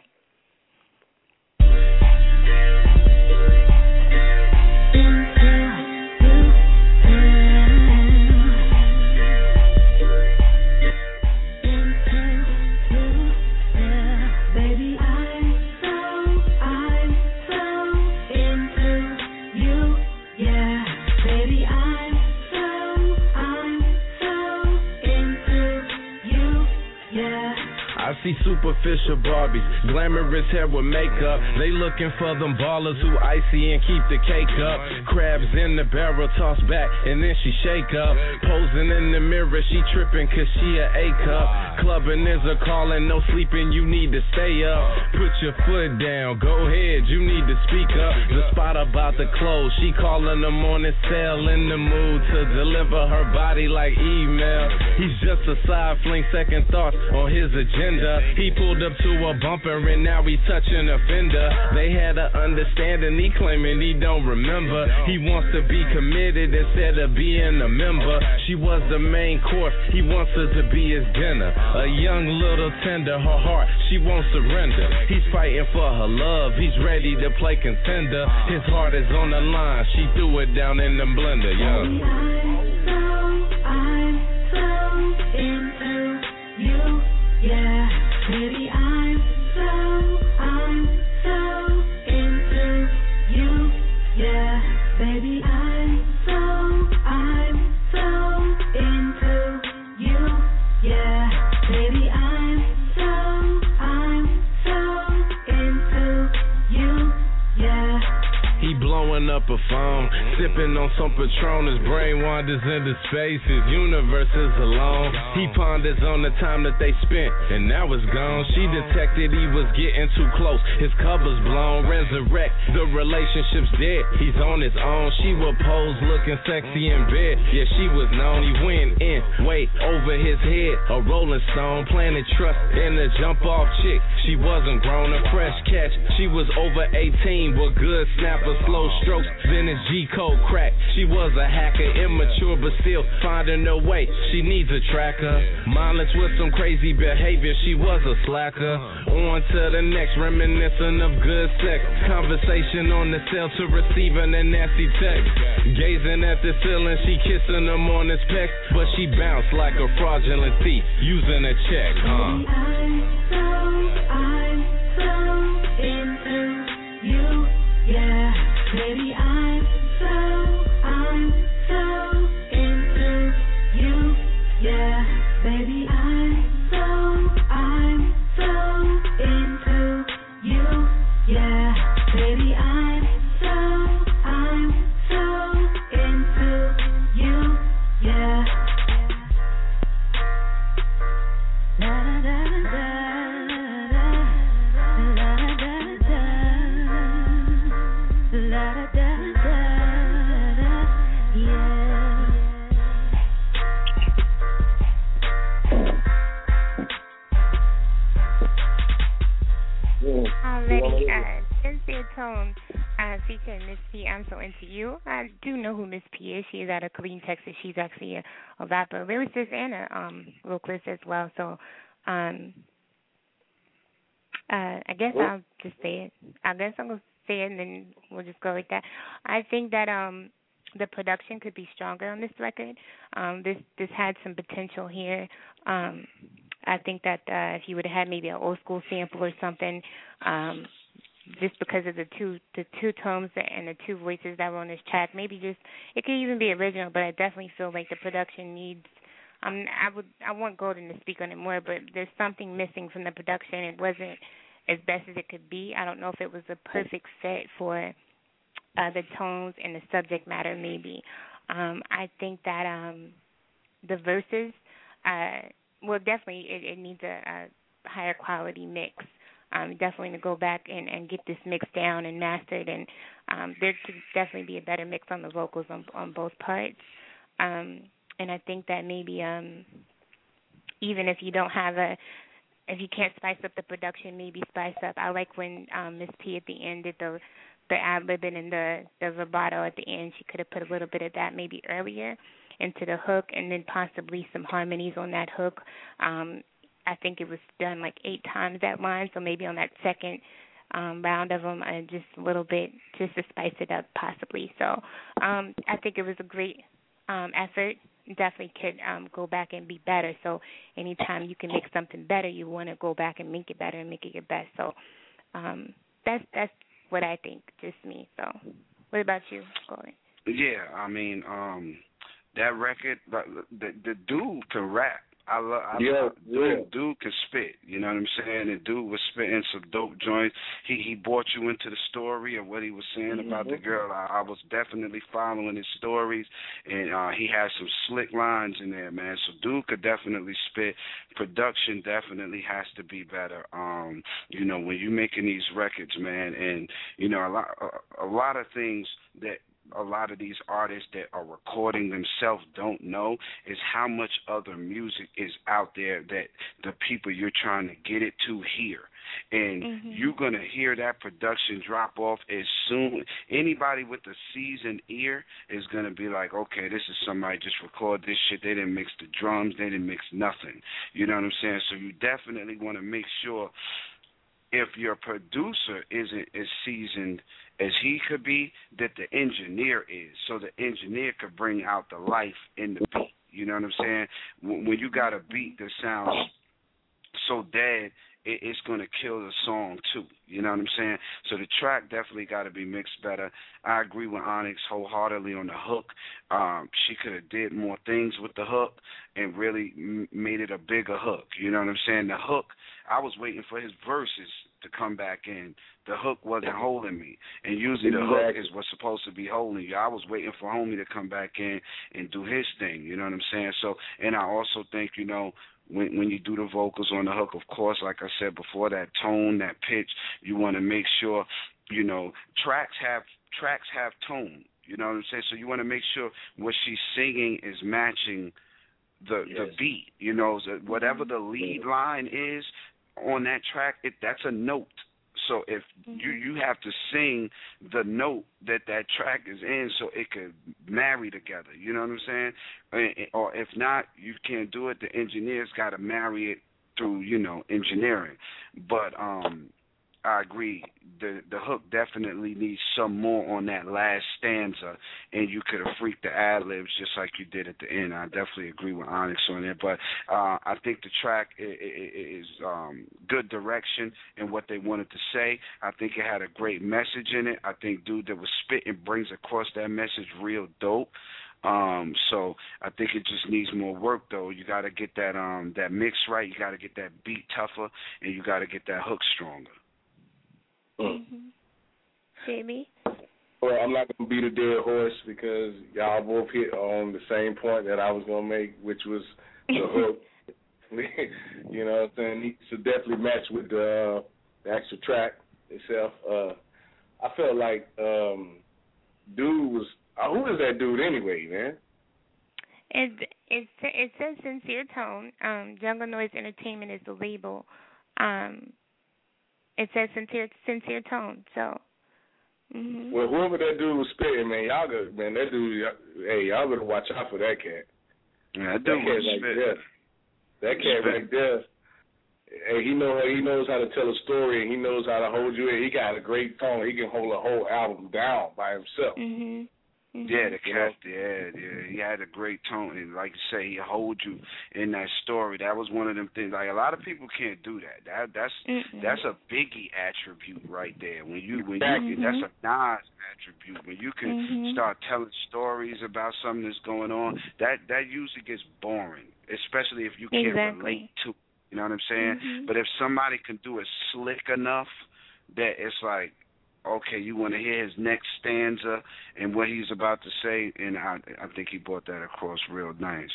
See superficial Barbies, glamorous hair with makeup. They looking for them ballers who icy and keep the cake up. Crabs in the barrel, toss back, and then she shake up. Posing in the mirror, she tripping cause she a A-cup. Clubbing is a calling, no sleeping, you need to stay up. Put your foot down, go ahead, you need to speak up. The spot about to close, she calling them on his cell, in the mood to deliver her body like email. He's just a side fling, second thoughts on his agenda. He pulled up to a bumper and now he's touching a fender. They had an understanding, he claiming he don't remember. He wants to be committed instead of being a member. She was the main course, he wants her to be his dinner. A young little tender, her heart, she won't surrender. He's fighting for her love, he's ready to play contender. His heart is on the line, she threw it down in the blender, I'm so into you, yeah. Baby, I'm so into you, yeah. Baby, I'm so into you, yeah. Baby, I'm so into you, yeah. He blowing up a phone, sipping on some Patron. His brain wanders into space, his universe is alone. He ponders on the time that they spent, and now it's gone. She detected he was getting too close, his cover's blown. Resurrect, the relationship's dead, he's on his own. She would pose looking sexy in bed, yeah, she was known. He went in, way over his head, a rolling stone. Planted trust in a jump off chick, she wasn't grown. A fresh catch, she was over 18, but good snapper, slow strokes, vintage G-code crack. She was a hacker, immature but still finding her way. She needs a tracker, mindless with some crazy behavior. She was a slacker. On to the next, reminiscent of good sex. Conversation on the cell to receiving a nasty text. Gazing at the ceiling, she kissing him on his pecs, but she bounced like a fraudulent thief using a check. I'm so into you, yeah. Baby, I'm so into you, yeah. Baby, I'm so into you, yeah. Baby, I'm so into you, yeah. La da da da da, la da da da, la da da da, yeah. Already, Sincere Tone Featuring Miss P, I'm So Into You. I do know who Miss P is. She is out of Killeen, Texas. She's actually a rapper, lyricist, and a vocalist as well. So, I guess I'll just say it. I guess I'm gonna say it, and then we'll just go with that. I think that the production could be stronger on this record. This had some potential here. I think that if you would have had maybe an old school sample or something. Just because of the two tones and the two voices that were on this track, maybe just it could even be original. But I definitely feel like the production needs. I want Golden to speak on it more, but there's something missing from the production. It wasn't as best as it could be. I don't know if it was a perfect fit for the tones and the subject matter. Maybe I think that the verses, well, definitely it needs a higher quality mix. Definitely to go back and get this mix down and mastered, and there could definitely be a better mix on the vocals on both parts. And I think that maybe even if you don't have if you can't spice up the production, maybe spice up. I like when Miss P at the end did the ad-libbing and the vibrato at the end. She could have put a little bit of that maybe earlier into the hook, and then possibly some harmonies on that hook. I think it was done like 8 times that line, so maybe on that second round of them, just a little bit, just to spice it up possibly. So I think it was a great effort. Definitely could go back and be better. So anytime you can make something better, you want to go back and make it better and make it your best. So that's what I think, just me. So what about you, Golden? Yeah, I mean, that record, the dude can rap. Dude can spit, you know what I'm saying? The dude was spitting some dope joints. He brought you into the story of what he was saying about the girl. I was definitely following his stories, and he has some slick lines in there, man. So dude could definitely spit. Production definitely has to be better. You know, when you're making these records, man, and you know a lot of things that a lot of these artists that are recording themselves don't know is how much other music is out there that the people you're trying to get it to hear. And you're going to hear that production drop off as soon. Anybody with a seasoned ear is going to be like, okay, this is somebody just record this shit. They didn't mix the drums. They didn't mix nothing. You know what I'm saying? So you definitely want to make sure if your producer isn't as seasoned as he could be, that the engineer is, so the engineer could bring out the life in the beat. You know what I'm saying? When you got a beat that sounds so dead, it's going to kill the song too. You know what I'm saying? So the track definitely got to be mixed better. I agree with Onyx wholeheartedly on the hook. She could have did more things with the hook and really made it a bigger hook. You know what I'm saying? The hook, I was waiting for his verses to come back in. The hook wasn't holding me. And usually the hook is what's supposed to be holding you. I was waiting for homie to come back in and do his thing. You know what I'm saying? So, and I also think, you know, when you do the vocals on the hook, of course, like I said before, that tone, that pitch, you want to make sure, you know, tracks have tone. You know what I'm saying? So you want to make sure what she's singing is matching the beat. You know, so whatever the lead line is on that track, that's a note. So if you have to sing the note that track is in so it could marry together, you know what I'm saying? Or if not, you can't do it. The engineers got to marry it through, you know, engineering. But I agree. The hook definitely needs some more on that last stanza, and you could have freaked the ad-libs just like you did at the end. I definitely agree with Onyx on it. But I think the track is good direction in what they wanted to say. I think it had a great message in it. I think dude that was spitting brings across that message real dope. So I think it just needs more work, though. You got to get that mix right. You got to get that beat tougher, and you got to get that hook stronger. Jamie? Well, I'm not going to beat a dead horse because y'all both hit on the same point that I was going to make, which was the hook. You know what I'm saying? It needs to definitely match with the actual track itself. I felt like dude was who is that dude anyway, man? It says Sincere Tone. Jungle Noise Entertainment is the label. It says Sincere Tone. So Well, whoever that dude was spitting, man, y'all good, man. That dude, hey, y'all better watch out for that cat. Yeah, that dude was spitting. That cat right there. Hey, he knows how to tell a story, and he knows how to hold you in. He got a great tone. He can hold a whole album down by himself. Yeah, the cat, yeah. He had a great tone, and like you say, he hold you in that story. That was one of them things. Like a lot of people can't do that. That's a Biggie attribute right there. When you that's a Nas attribute. When you can start telling stories about something that's going on, that usually gets boring, especially if you can't relate to it. You know what I'm saying? But if somebody can do it slick enough that it's like, okay, you want to hear his next stanza and what he's about to say, and I think he brought that across real nice.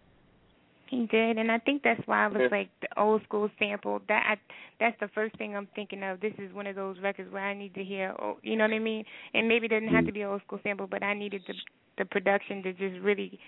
He did, and I think that's why I was like the old school sample. That's the first thing I'm thinking of. This is one of those records where I need to hear, you know what I mean? And maybe it doesn't have to be an old school sample, but I needed the production to just really,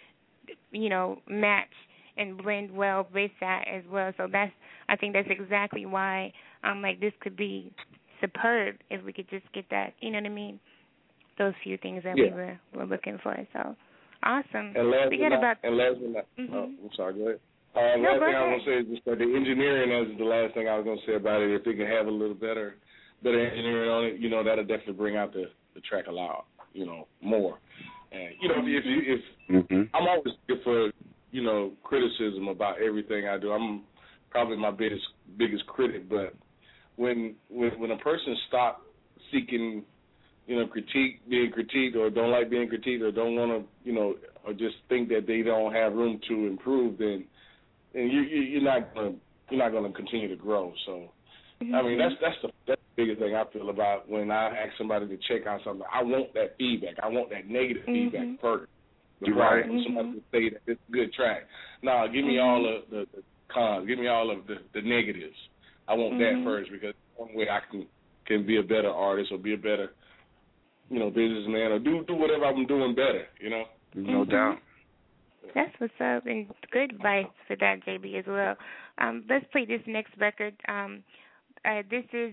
match and blend well with that as well. So I think that's exactly why I'm like, this could be superb if we could just get that, you know what I mean? Those few things that we were looking for. So awesome. And last but not, I'm sorry, go ahead. Last thing I was going to say is just that the engineering is the last thing I was going to say about it. If they can have a little better engineering on it, that'll definitely bring out the track a lot, more. And if I'm always good for criticism about everything I do. I'm probably my biggest critic, but when a person stops seeking, being critiqued, or don't like being critiqued, or don't want to, or just think that they don't have room to improve, then you're not gonna continue to grow. So, I mean, that's the biggest thing I feel about when I ask somebody to check out something. I want that feedback. I want that negative feedback first. Before I want somebody to say that it's a good track. No, give me all of the cons. Give me all of the negatives. I want that first, because one way I can be a better artist or be a better, businessman, or do whatever I'm doing better, No doubt. That's what's up, and good advice for that, JB, as well. Let's play this next record. This is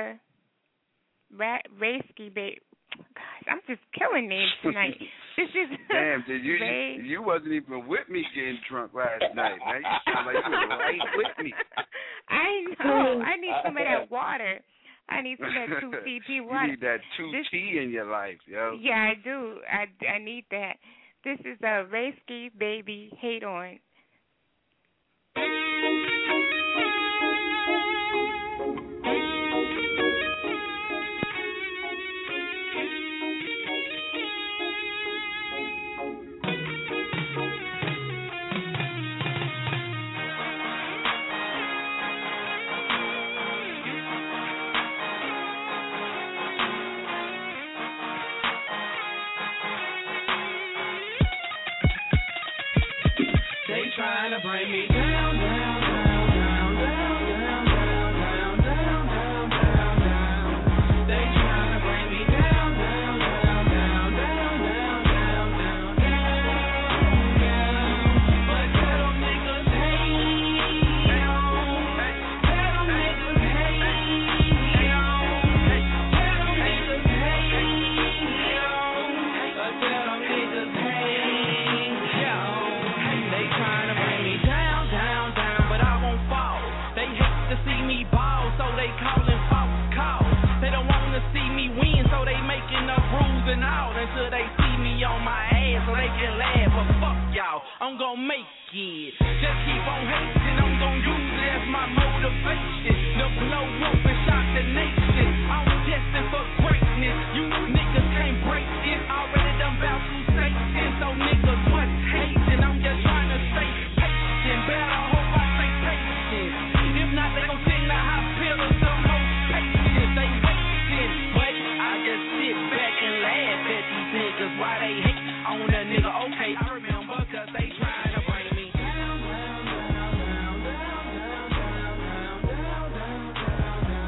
Raysky Baby. Gosh, I'm just killing names tonight. This is damn. You wasn't even with me getting drunk last night, man. You sound like you were right with me. I know. I need some of that water. I need some of that 2CP water. You need that 2T in your life, yo. Yeah, I do. I need that. This is Raysky Baby, Hate On. Trying to bring me down, down, down, down, down, down, down, down, down, down, down, down. They trying to bring me down, down, down, down, down, down, down, down, down. But tell them niggas hate. Tell them niggas hate. Tell them niggas hate. But tell them niggas hate. They trying to bring me down, down, down, but I won't fall. They hate to see me ball, so they calling false calls. They don't want to see me win, so they making up rules and all until they see me on my ass, so they can laugh. But fuck y'all, I'm gonna make it. Just keep on hating, I'm gonna use it as my motivation to blow up and shock the nation. I'm destined for greatness. You niggas can't break it. Already done bout to Satan, so niggas what's hating? I'm just trying to stay patient. Better hope I stay patient. If not, they gon' send the hospital some more patients. They waiting, but I just sit back and laugh at these niggas. Why they hate on a nigga? Okay, I remember, cause they trying to bring me down, down, down, down, down, down, down, down, down, down, down.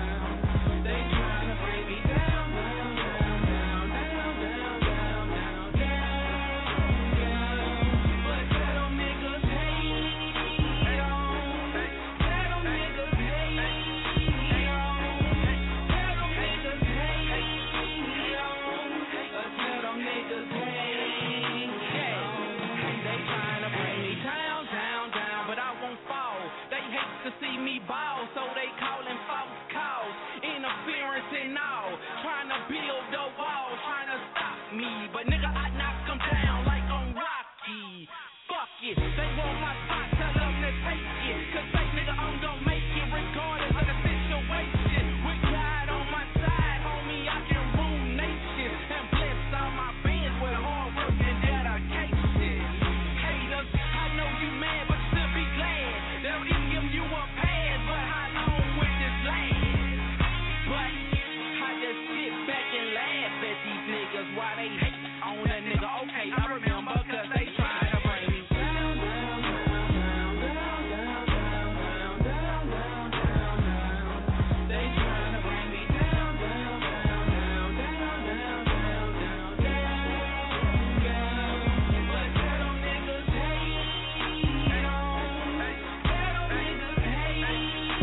bricks and all, trying to build the wall, trying to stop me. But nigga, I knock them down like I'm Rocky. Fuck it, they want my spot, tell them to take it. Cause they nigga, I'm gon' make it regardless of the situation. With God on my side, homie, I can rule nations and bless all my fans with hard work and dedication. Haters, I know you mad, but you should be glad. They'll even give you a pass, but how long will this last? But I just sit back and laugh at these niggas while they hate on a nigga. Okay, I remember cause they trying to bring me down, down, down, down, down, down, down, down, down, down, down. They trying to bring me down, down, down, down, down, down, down, down, down. But tell them niggas hate on. Tell them niggas hate on.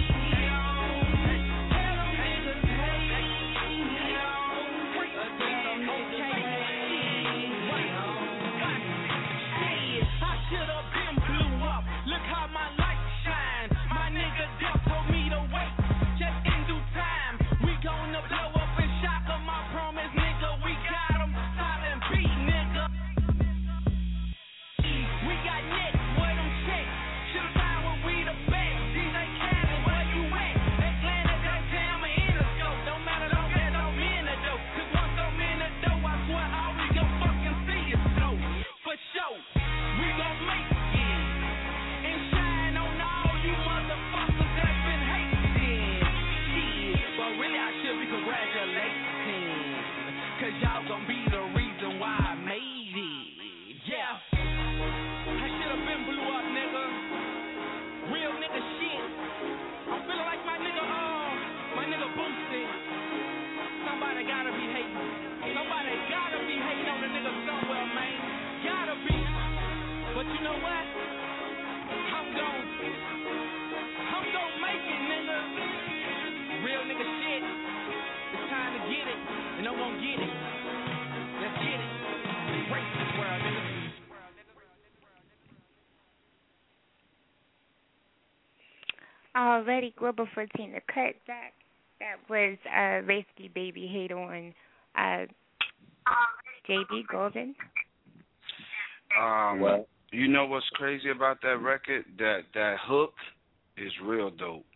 Tell them niggas hate on. I should have been blew up. Look how my light shine. My nigga Duff told me to wait. Just in due time, we gonna blow up and shock 'em. I promise, nigga, we got 'em. Silent beat, nigga. We got next, where them checks? Should've found when we the best. DJ Khaled, where you at? Atlanta, that town, or Interscope. Don't matter, don't get no in the dough. Cause once I'm in the dough, I swear all we gon' fucking see is snow. For sure, we gon' make it. And shine on all you motherfuckers that's been hating. Shit, but really I should be congratulating. Cause y'all gon' be the reason why I made it. Yeah. I should've been blew up, nigga. Real nigga shit. I'm feeling like my nigga Boosted. Somebody gotta be hating. Somebody gotta be hating on the nigga somewhere, man. Gotta be. But you know what? I'm gon' make it, nigga. Real nigga shit. It's time to get it. And I'm gon' get it. Let's get it. Break this world, nigga. Already, Global 14, the cut that was Risky Baby Hate on JB Golden. Well, you know what's crazy about that record? That hook is real dope.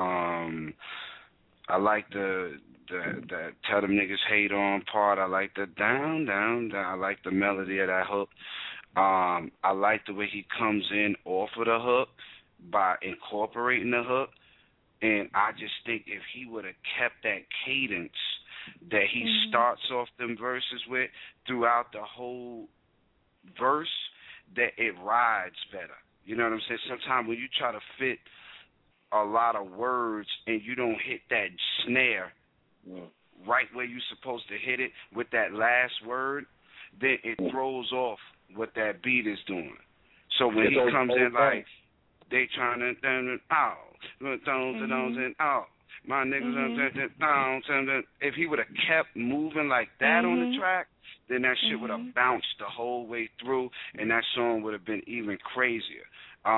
I like the tell them niggas hate on part. I like the down, down, down. I like the melody of that hook. I like the way he comes in off of the hook by incorporating the hook. And I just think if he would have kept that cadence that he starts off them verses with throughout the whole verse, that it rides better. You know what I'm saying? Sometimes when you try to fit a lot of words and you don't hit that snare right where you're supposed to hit it with that last word, then it throws off what that beat is doing. So when he comes in like, they trying to out, out. My niggas, if he would have kept moving like that on the track, then that shit would have bounced the whole way through, and that song would have been even crazier.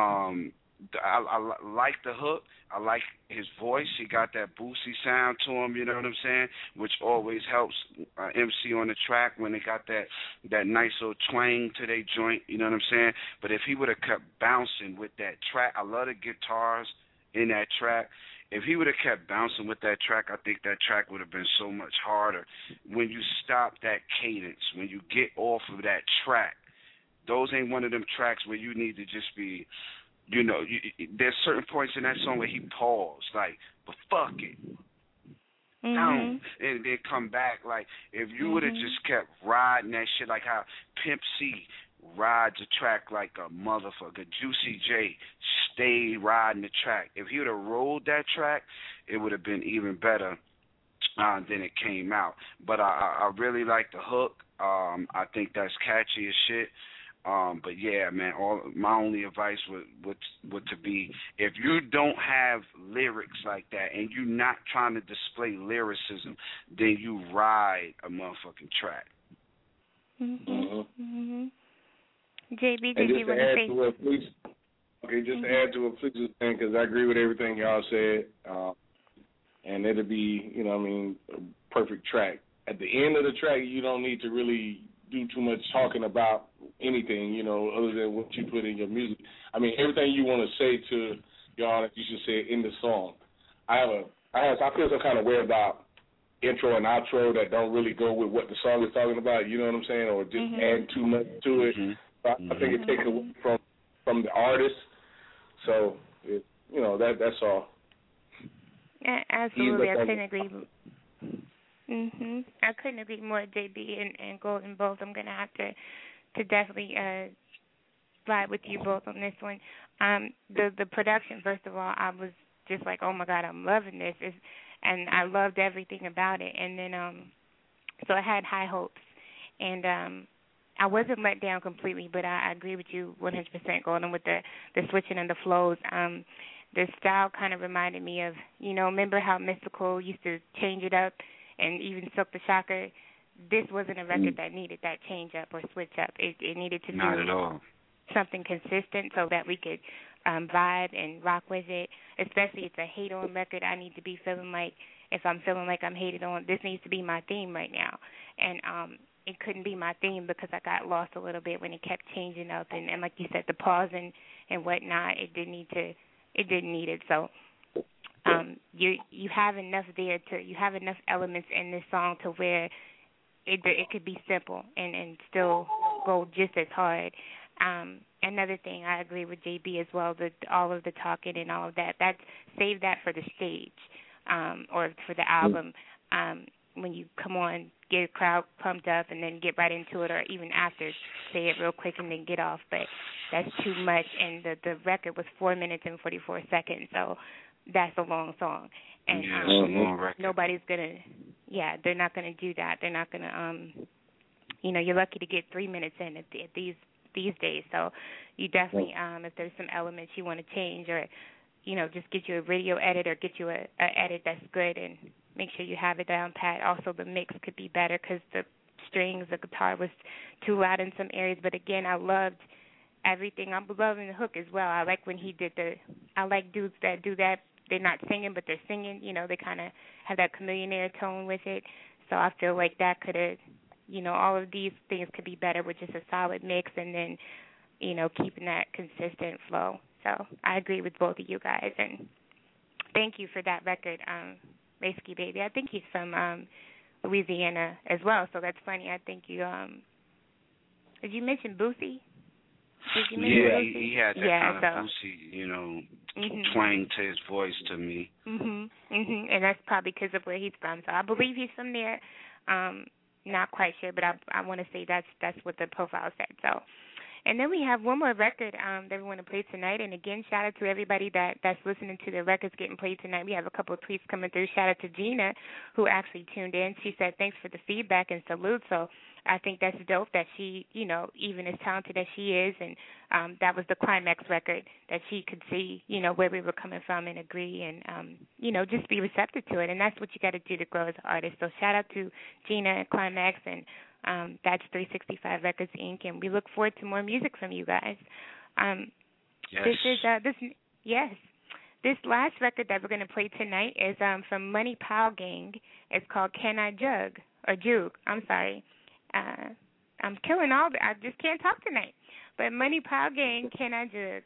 I like the hook. I like his voice. He got that boosty sound to him, you know what I'm saying, which always helps MC on the track when they got that nice little twang to their joint, you know what I'm saying. But if he would have kept bouncing with that track, I love the guitars in that track. If he would have kept bouncing with that track, I think that track would have been so much harder. When you stop that cadence, when you get off of that track, those ain't one of them tracks where you need to just be, you know, there's certain points in that song where he paused, like, but fuck it. Down, and then come back. Like, if you would have just kept riding that shit, like how Pimp C rides a track like a motherfucker, Juicy J stayed riding the track. If he would have rolled that track, it would have been even better than it came out. But I really like the hook. I think that's catchy as shit. But yeah, man, my only advice would to be, if you don't have lyrics like that and you're not trying to display lyricism, then you ride a motherfucking track. JB, did you want to say? Just to add to what Fleece was saying, because I agree with everything y'all said. and it'll be, you know what I mean, a perfect track. At the end of the track, you don't need to really do too much talking about anything, you know, other than what you put in your music. I mean, everything you want to say to your audience, you should say it in the song. I feel some kind of way about intro and outro that don't really go with what the song is talking about, you know what I'm saying, or just add too much to it. I think it takes away from the artist. So, you know, that's all. Yeah, absolutely. I couldn't agree. I couldn't agree more, JB and Golden both. I'm gonna have to definitely ride with you both on this one. The production, first of all, I was just like, oh my God, I'm loving this. And I loved everything about it. And then, so I had high hopes. And I wasn't let down completely, but I agree with you 100%, Golden, with the switching and the flows. The style kind of reminded me of, you know, remember how Mystical used to change it up, and even Silk the Shocker? This wasn't a record that needed that change up or switch up. It needed to Not at all. Something consistent so that we could vibe and rock with it. Especially it's a hate on record. I need to be feeling like, if I'm feeling like I'm hated on, this needs to be my theme right now. And it couldn't be my theme because I got lost a little bit when it kept changing up. And like you said, the pause and whatnot, it didn't need it. So you have enough there you have enough elements in this song to where it could be simple and still go just as hard. Another thing, I agree with JB as well, all of the talking and all of that. Save that for the stage or for the album. When you come on, get a crowd pumped up and then get right into it, or even after, say it real quick and then get off. But that's too much, and the record was 4 minutes and 44 seconds, so that's a long song. And it's a long record. Nobody's they're not going to do that. They're not going to, you're lucky to get 3 minutes in at these days. So you definitely, if there's some elements you want to change, or, just get you a radio edit or get you a edit that's good, and make sure you have it down pat. Also, the mix could be better because the strings, the guitar was too loud in some areas. But again, I loved everything. I'm loving the hook as well. I like when he did I like dudes that do that. They're not singing, but they're singing. They kind of have that chameleon tone with it. So I feel like that could have, all of these things could be better with just a solid mix, and then, keeping that consistent flow. So I agree with both of you guys, and thank you for that record, Risky Baby. I think he's from Louisiana as well, so that's funny. I think you did you mention Boosie? Boosie? He had that kind of Boosie, twang to his voice to me. And that's probably because of where he's from. So I believe he's from there. Not quite sure, but I want to say that's what the profile said. So. And then we have one more record that we want to play tonight. And, again, shout out to everybody that's listening to the records getting played tonight. We have a couple of tweets coming through. Shout out to Gina, who actually tuned in. She said thanks for the feedback and salute. So I think that's dope that she, even as talented as she is, and that was the Climax record, that she could see, where we were coming from and agree and, just be receptive to it. And that's what you got to do to grow as an artist. So shout out to Gina and Climax, and that's 365 Records, Inc., and we look forward to more music from you guys. Yes. This last record that we're going to play tonight is from Money Pile Gang. It's called Can I Jug? Or Juke, I'm sorry. I'm killing all I just can't talk tonight. But Money Pile Gang, Can I Jug?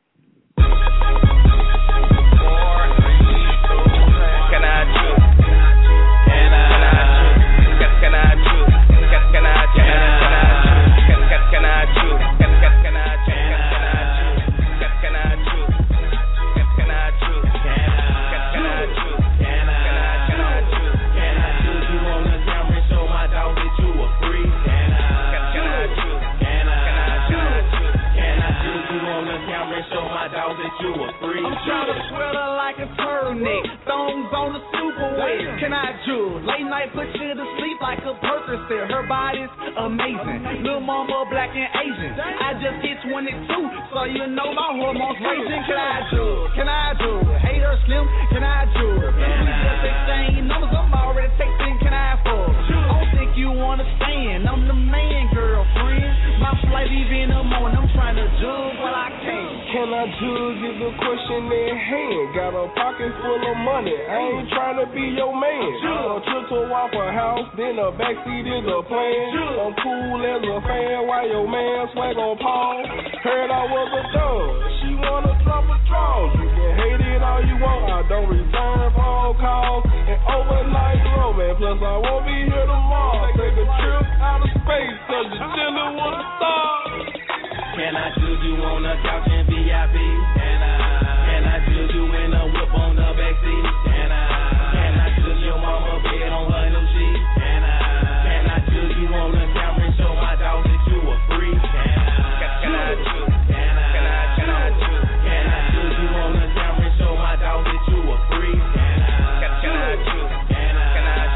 Can I jug? Can I jug? Can I jug? Can I jug? Can I jug? Can I jug? Can I jug? Can I jug? Can I jug? Can I jug? Can I jug? You on the camera and show my dog that you a freak? Can I jug? Can I jug? Can I jug? You on the camera and show my dog that you a freak? I'm trying to sweater like a turtleneck, thongs on the super wet. Can I jug? Late night put you to sleep like a Percocet. Her body's amazing. Little mama black and Asian. I just hit 22, so you know my hormones raging. Can I jug? Can I jug? Hey, her slim. Can I jug? We just exchange numbers. I'm already texting. Can I fuck? I don't think you understand. I'm the man, girlfriend. My flight leave in the morning. I'm trying to jug while I can. Can I jug is a question mission in hand, got a pocket full of money. I ain't trying to be your man. A trip to a Waffle House, then the backseat is a plan. I'm cool as a fan, while your man swag on Paul. Heard I was a dog, she wanna drop a draw. You can hate it all you want, I don't return phone calls. And overnight romance, plus I won't be here tomorrow. Take a trip out of space, cause you're chillin' with a star. Can I judge you on the couch in VIP? Can I judge you in a whip on the backseat? Can I judge your mama bed on her new sheet? Can I judge you on the camera and show my dog that you a freak? Can I judge? Can I judge you on the camera and show my dog that you a freak? Can I judge? Can I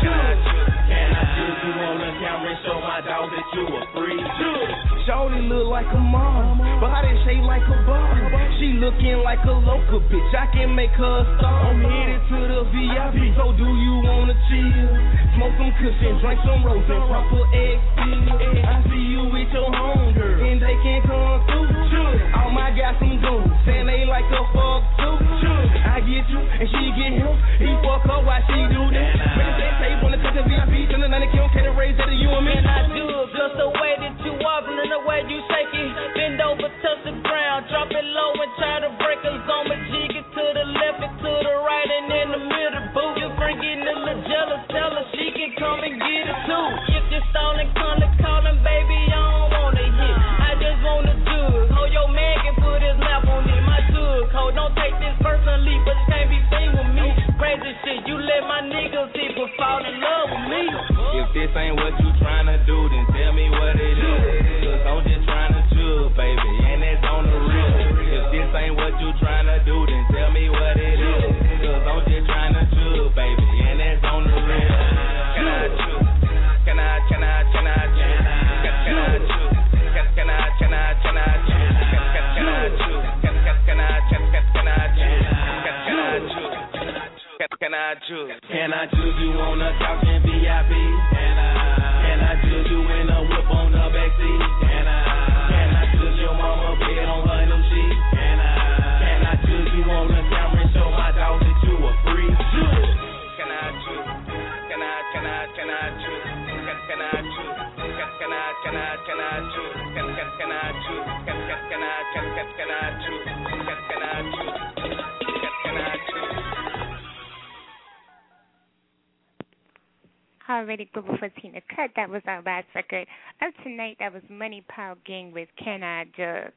judge you on the camera and show my dog that you a freak? Shorty look like a mom, body shaped like a bomb. She looking like a local bitch, I can make her a star. I'm headed to the VIP, so do you wanna chill? Smoke some cushion, drink some rose and pop a egg pill. I see you with your homegirl, and they can't come through. All my guys some dudes, saying they like to fuck too. I get you, and she get him, he fuck her while she do this. Make a sex tape on the touch of VIP, send a 90 count, can't raise that to you and me. And I do it just the way that you wobbling, the way you shake it. Bend over, touch the ground, drop it low and try to break us on my jig it to the left and to the right and in the middle. Boo, you freaking a little jealous, tell her she can come and get it too. If you're stalling, calling, baby, I don't wanna hit. I just wanna do it. Oh, your man can put his mouth on it, my jug. Oh, don't take this personally, but you can't be seen with me. Crazy shit, you let my niggas people fall in love with me. If this ain't what you tryna do, then tell me what it is. Cause I'm just tryna chill, baby, and that's on the real. If this ain't what you tryna do, then tell me what it is. Cause I'm just tryna chill, baby, and that's on the real. Can I chill? Can I chill? Can I chill? Can I chill? Can I chill? Can I chill? Can I chill? Can I judge? Can I judge you on the couch in VIP? Can I judge you in a whip on the backseat? Can I judge your mama bed on her new sheet? Can I judge you on the camera and show my dog that you a freak? Can I judge? Can I judge? Can I judge? Can I judge? Can I judge? Can I judge? Can I judge? Can I judge? Already good before Tina Cut. That was our last record of tonight. That was Money Power Gang with Can I Jug.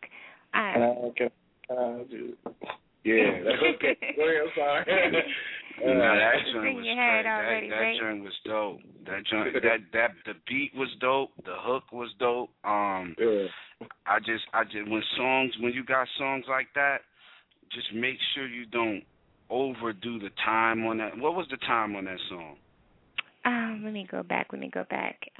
Yeah, that's okay. Go ahead, I'm sorry. That joint was crazy. That joint was dope. That joint, that the beat was dope. The hook was dope. I just when you got songs like that, just make sure you don't overdo the time on that. What was the time on that song? Let me go back. Let me pull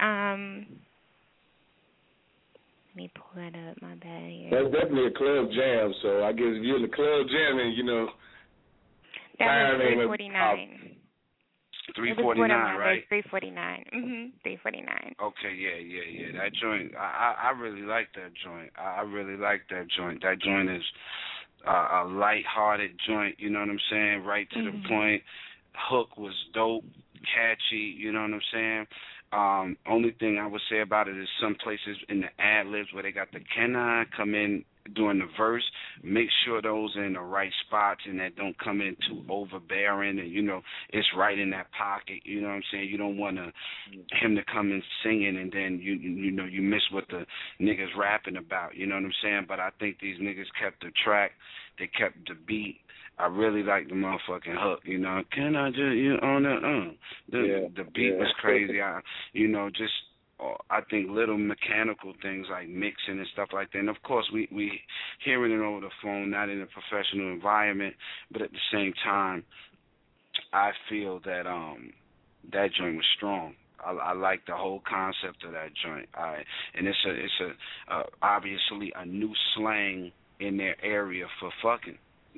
that up. My bad here. That's definitely a club jam, so I guess if you're in the club jamming, you know. That was 349. 349, right? 349. 349. Okay, yeah. That joint, I really like that joint. I really like that joint. That joint is a light-hearted joint, you know what I'm saying? Right to the point. Hook was dope, catchy, you know what I'm saying? Only thing I would say about it is some places in the ad-libs where they got the can I come in during the verse, make sure those are in the right spots and that don't come in too overbearing and, you know, it's right in that pocket, you know what I'm saying? You don't want him to come in singing and then, you know, you miss what the niggas rapping about, you know what I'm saying? But I think these niggas kept the track, they kept the beat. I really like the motherfucking hook, you know. Can I just, you on the beat was crazy. I think little mechanical things like mixing and stuff like that. And of course, we hearing it over the phone, not in a professional environment, but at the same time, I feel that that joint was strong. I like the whole concept of that joint. And it's obviously a new slang in their area for fucking.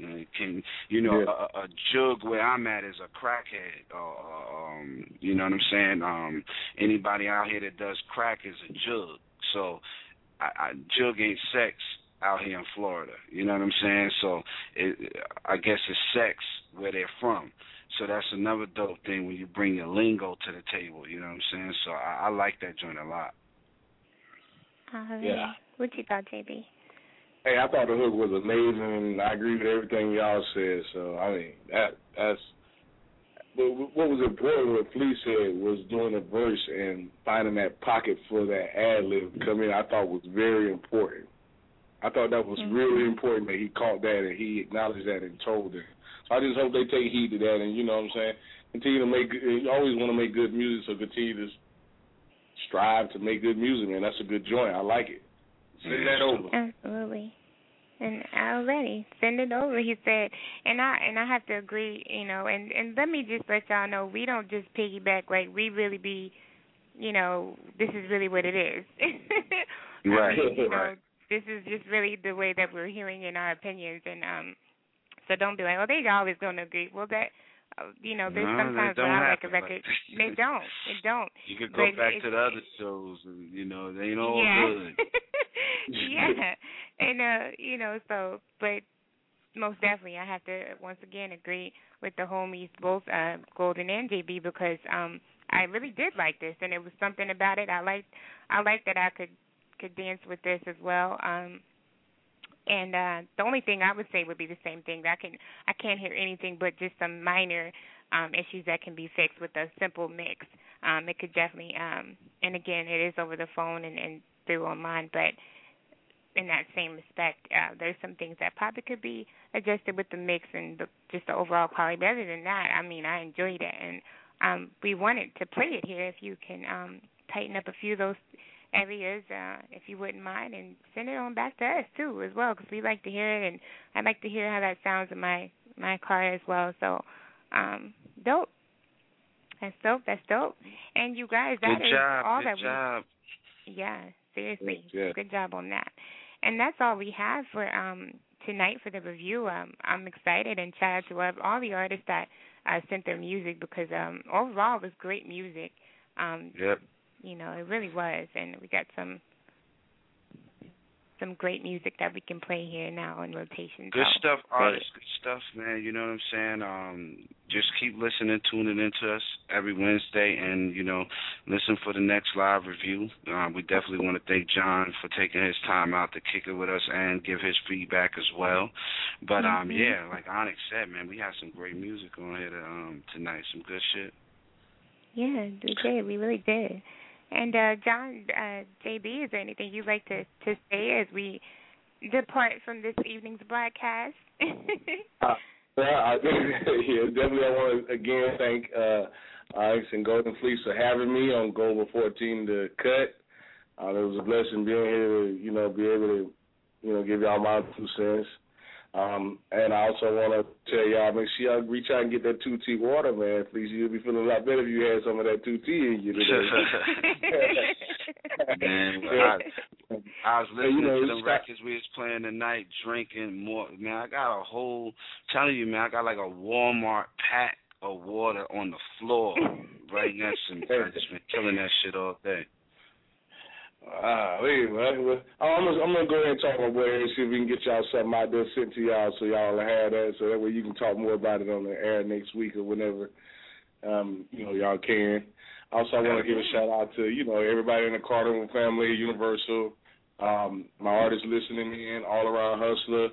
A jug where I'm at is a crackhead. You know what I'm saying? Anybody out here that does crack is a jug. So, jug ain't sex. out here in Florida. You know what I'm saying? So I guess it's sex where they're from. So that's another dope thing when you bring your lingo to the table. You know what I'm saying? So I like that joint a lot. Yeah. What you thought, JB? Hey, I thought the hook was amazing. I agree with everything y'all said. So I mean, that's. But what was important, what Flea said, was doing a verse and finding that pocket for that ad lib to come in. I thought was very important. I thought that was really important that he caught that and he acknowledged that and told it. So I just hope they take heed to that and, you know what I'm saying, continue to make, you always want to make good music, so continue to strive to make good music, man. That's a good joint. I like it. Send that over. Absolutely. And already send it over, he said. And I have to agree, you know, and let me just let y'all know, we don't just piggyback, like we really be, you know, this is really what it is. Right. You know, this is just really the way that we're hearing in our opinions, and so don't be like, oh, they always going to agree. Well, that, you know, there's sometimes when I like a record, they don't. You could go back to the other shows, and, you know, they ain't all good. Yeah, and you know, so, but most definitely, I have to once again agree with the homies, both Golden and JB, because I really did like this, and it was something about it. I liked that I could dance with this as well. And the only thing I would say would be the same thing. I can't hear anything but just some minor issues that can be fixed with a simple mix. It could definitely, and again, it is over the phone and through online, but in that same respect, there's some things that probably could be adjusted with the mix and just the overall quality. But other than that, I mean, I enjoyed it, and we wanted to play it here. If you can tighten up a few of those areas, if you wouldn't mind, and send it on back to us too as well, because we like to hear it, and I'd like to hear how that sounds in my car as well. So, dope. That's dope. And you guys, that good is job, all good that job. Yeah, seriously, yeah. Good job on that. And that's all we have for tonight for the review. I'm excited, and shout out to all the artists that sent their music, because overall it was great music. Yep. You know, it really was, and we got some great music that we can play here now in rotation. Good so, stuff, artists. Good stuff, man. You know what I'm saying? Just keep listening, tuning into us every Wednesday, and, you know, listen for the next live review. We definitely want to thank John for taking his time out to kick it with us and give his feedback as well. But, yeah, like Onyx said, man, we have some great music on here tonight, some good shit. Yeah, we did. We really did. And, John, JB, is there anything you'd like to say as we depart from this evening's broadcast? Yeah, definitely. I want to, again, thank Onyx and Golden Fleece for having me on Global 14 to cut. It was a blessing being here to, you know, be able to, you know, give y'all my 2 cents. And I also want to tell y'all, make sure y'all reach out and get that 2T water, man. Please, you'll be feeling a lot better if you had some of that 2T in you today. Man, I was listening to the records we was playing tonight, drinking more. Man, I got a whole, telling you, man, I got like a Walmart pack of water on the floor right next to me. I just been killing that shit all day. Anyway, I'm gonna go ahead and talk my boy and see if we can get y'all something out there sent to y'all, so y'all will have that, so that way you can talk more about it on the air next week or whenever you know, y'all can. Also, I want to give a shout out to, you know, everybody in the Carter family, Universal, my artists listening in, All Around Hustler,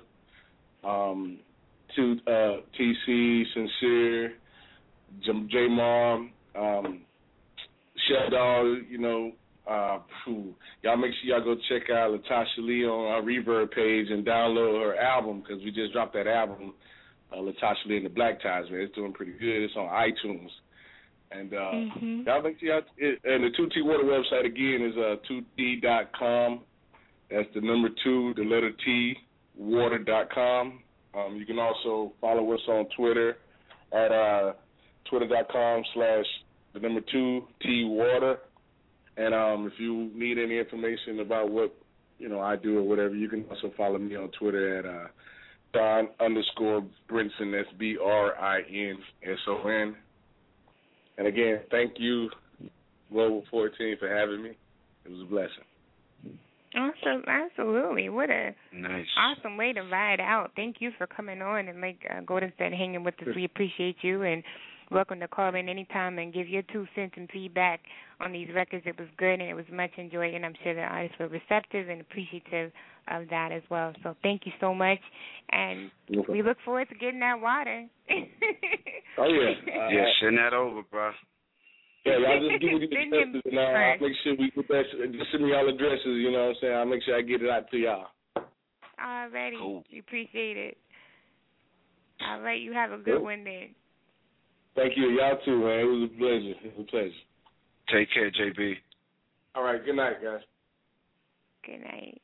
to TC, Sincere, J-Mom, Chef Dog, you know. Y'all make sure y'all go check out Latasha Lee on our Reverb page and download her album, because we just dropped that album, Latasha Lee and the Black Ties, man. It's doing pretty good. It's on iTunes. And y'all make sure y'all, and the 2T Water website again is 2T.com. That's the number 2, the letter T, water.com. You can also follow us on Twitter at twitter.com/the number 2T Water. And if you need any information about what, you know, I do or whatever, you can also follow me on Twitter at Don_Brinson. That's BRINSON. And again, thank you, Global 14, for having me. It was a blessing. Awesome, absolutely. What a nice, awesome way to ride out. Thank you for coming on and like Golden said, hanging with us. We appreciate you and welcome to call in anytime and give your 2 cents and feedback on these records. It was good and it was much enjoyed, and I'm sure the artists were receptive and appreciative of that as well. So thank you so much, and we look forward to getting that water. Oh yeah, yeah, send that over, bro. Yeah, y'all just give me the addresses, and I'll make sure we put that. Just send me y'all addresses. You know what I'm saying? I'll make sure I get it out to y'all. Alrighty, cool. We appreciate it. All right, you have a good one then. Thank you, y'all too, man. It was a pleasure. It was a pleasure. Take care, JB. All right, good night, guys. Good night.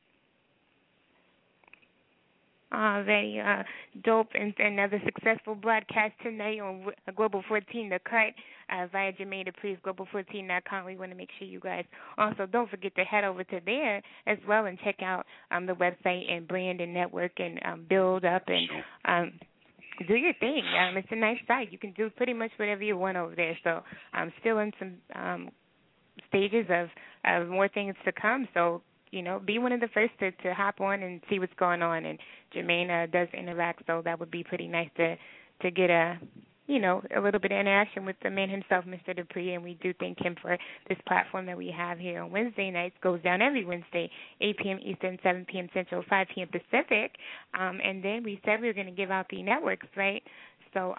Already dope and another successful broadcast tonight on Global 14 The Cut via Jermaine Dupri's Global14.com. We want to make sure you guys also don't forget to head over to there as well and check out the website and brand and network and build up and do your thing. It's a nice site. You can do pretty much whatever you want over there. So I'm still in some stages of more things to come. So, you know, be one of the first to hop on and see what's going on. And Jermaine does interact, so that would be pretty nice to get a little bit of interaction with the man himself, Mr. Dupri. And we do thank him for this platform that we have here on Wednesday nights. Goes down every Wednesday, 8 p.m. Eastern, 7 p.m. Central, 5 p.m. Pacific. And then we said we were going to give out the networks, right? So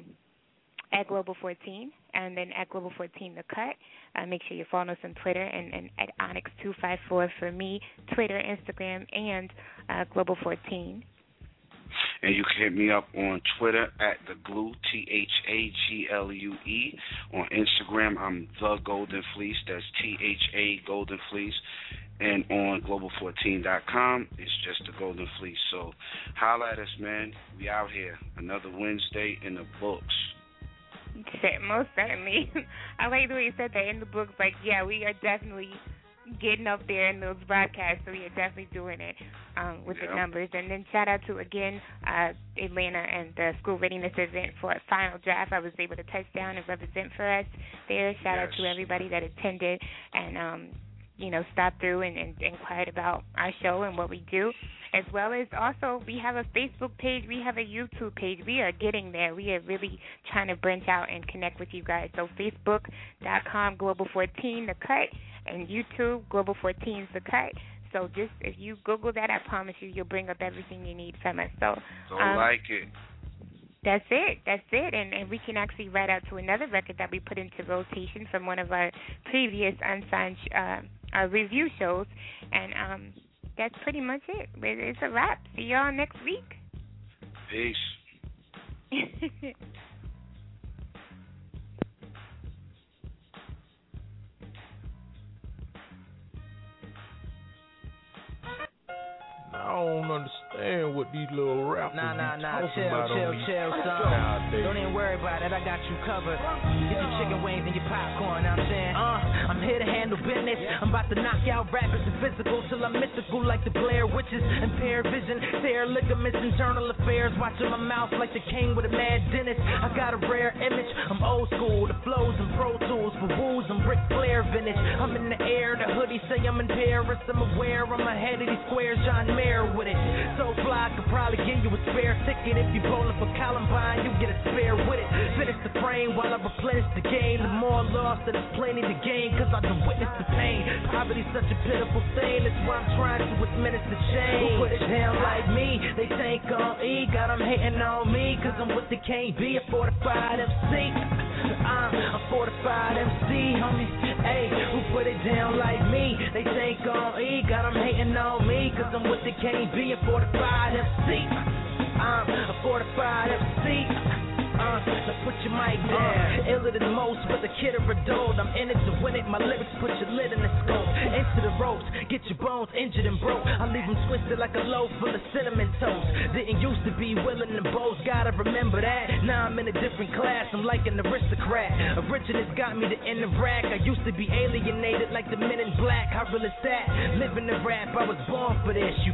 at Global 14 and then at Global 14 The Cut. Make sure you follow us on Twitter and at Onyx254 for me, Twitter, Instagram, and Global 14. And you can hit me up on Twitter at The Glue, THAGLUE. On Instagram, I'm The Golden Fleece. That's THA Golden Fleece. And on Global14.com, it's just The Golden Fleece. So holla at us, man. We out here. Another Wednesday in the books. Most certainly. I like the way you said that in the books. Like, yeah, we are definitely getting up there in those broadcasts, so we are definitely doing it with the numbers. And then shout out to, again, Atlanta and the school readiness event for a final draft. I was able to touch down and represent for us there. Shout out to everybody that attended and, stopped through and inquired about our show and what we do. As well as also we have a Facebook page, we have a YouTube page. We are getting there. We are really trying to branch out and connect with you guys. So Facebook.com, Global14 The Cut, and YouTube, Global14 The Cut. So just if you Google that, I promise you'll bring up everything you need from us. So don't like it. That's it. And we can actually write out to another record that we put into rotation from one of our previous unsigned review shows. And that's pretty much it. It's a wrap. See y'all next week. Peace. I don't understand what these little rappers Nah, talking chill, about son. Don't even worry about it, I got you covered. Get your chicken wings and your popcorn, know what I'm saying? I'm here to handle business. I'm about to knock out rappers and physical till I'm mystical like the Blair Witches. Impaired vision, stare ligaments, internal affairs. Watching my mouth like the king with a mad dentist. I got a rare image, I'm old school. The flows and Pro Tools, for woos, I'm Ric Flair vintage. I'm in the air, the hoodie say I'm in Paris. I'm aware, I'm ahead of these squares, John Mayer with it. So fly, I could probably give you a spare ticket. If you bowling for Columbine, you get a spare with it. Finish the frame while I replenish the game. The more lost that it's plenty to gain, cause I can witness the pain. Poverty's such a pitiful thing, that's why I'm trying to administer shame. Who put it down like me? They think on E, got them hating on me, cause I'm with the KB, a fortified MC. I'm a fortified MC, homie. Hey, who put it down like me? They think on E, got them hating on me, cause I'm with the KB, a fortified MC. I'm a fortified MC. So put your mic down. Iller than most, whether kid or adult. I'm in it to win it. My lyrics put your lid in the scope. Into the ropes, get your bones injured and broke. I leave them twisted like a loaf full of cinnamon toast. Didn't used to be willing to boast, gotta remember that. Now I'm in a different class, I'm like an aristocrat. Originals got me to in the rack. I used to be alienated like the men in black. How real is that? Living the rap, I was born for this. You fraudulent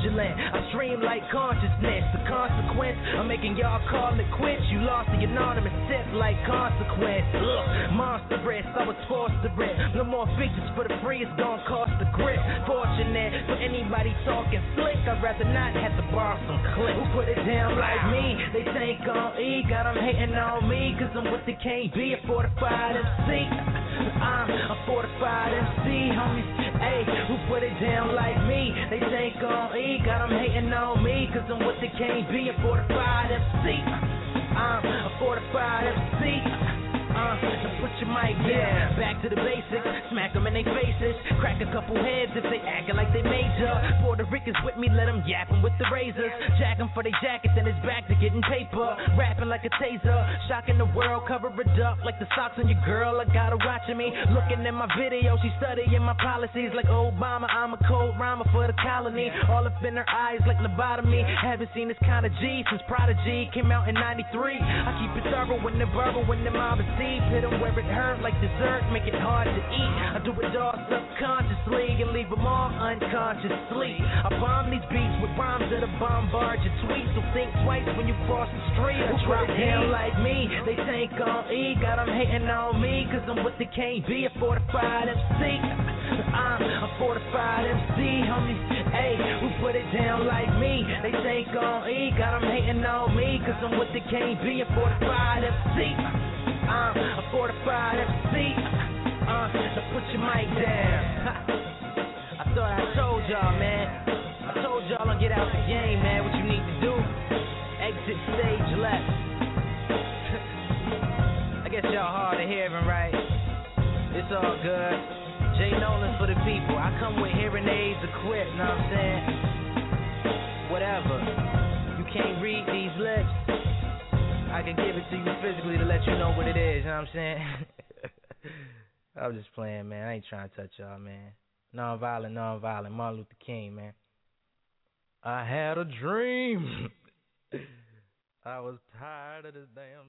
fraudulent. I stream like consciousness. The consequence of making y'all call it quits. You lost the anonymous tip like consequence. Look, monstrous, I was forced to rip. No more features for the free, it's gon' cost the grip. Fortunate for anybody talking slick, I'd rather not have to borrow some clicks. Who put it down like me? They think on E, got them hating on me, cause I'm what they can't be, a fortified MC. I'm a fortified MC, homies. Hey, who put it down like me? They think on E, got them hating on me, cause I'm what they can't be, a fortified MC. I'm a fortified MC. So put your mic down, back to the basics, smack them in their faces, crack a couple heads if they acting like they major. Puerto Ricans with me, let them yap them with the razors, jack them for their jackets and it's back to getting paper, rapping like a taser, shocking the world, cover it up like the socks on your girl. I got her watching me, looking at my video, she studying my policies like Obama. I'm a cold rhymer for the colony, all up in her eyes like lobotomy. Haven't seen this kind of G since Prodigy came out in 93. I keep it thorough when the verbal, when the mob is hit them where it hurt like dessert, make it hard to eat. I do it all subconsciously and leave them all unconsciously. I bomb these beats with rhymes that'll bombard your tweets, so think twice when you cross the street. I drop down like me, they think on E, got them hating on me, cause I'm what they can't be, a fortified MC. I'm a fortified MC, homie. Hey, who put it down like me? They think on E, got them hating on me, cause I'm what they can't be, a fortified MC. I'm a fortified MC. So put your mic down. I thought I told y'all, man. I told y'all I'll get out the game, man. What you need to do? Exit stage left. I guess y'all hard of hearing, right? It's all good. Jay Nolan for the people. I come with hearing aids equipped, know what I'm saying? Whatever. You can't read these lips. I can give it to you physically to let you know what it is, you know what I'm saying? I'm just playing, man. I ain't trying to touch y'all, man. Non-violent, Martin Luther King, man. I had a dream. I was tired of this damn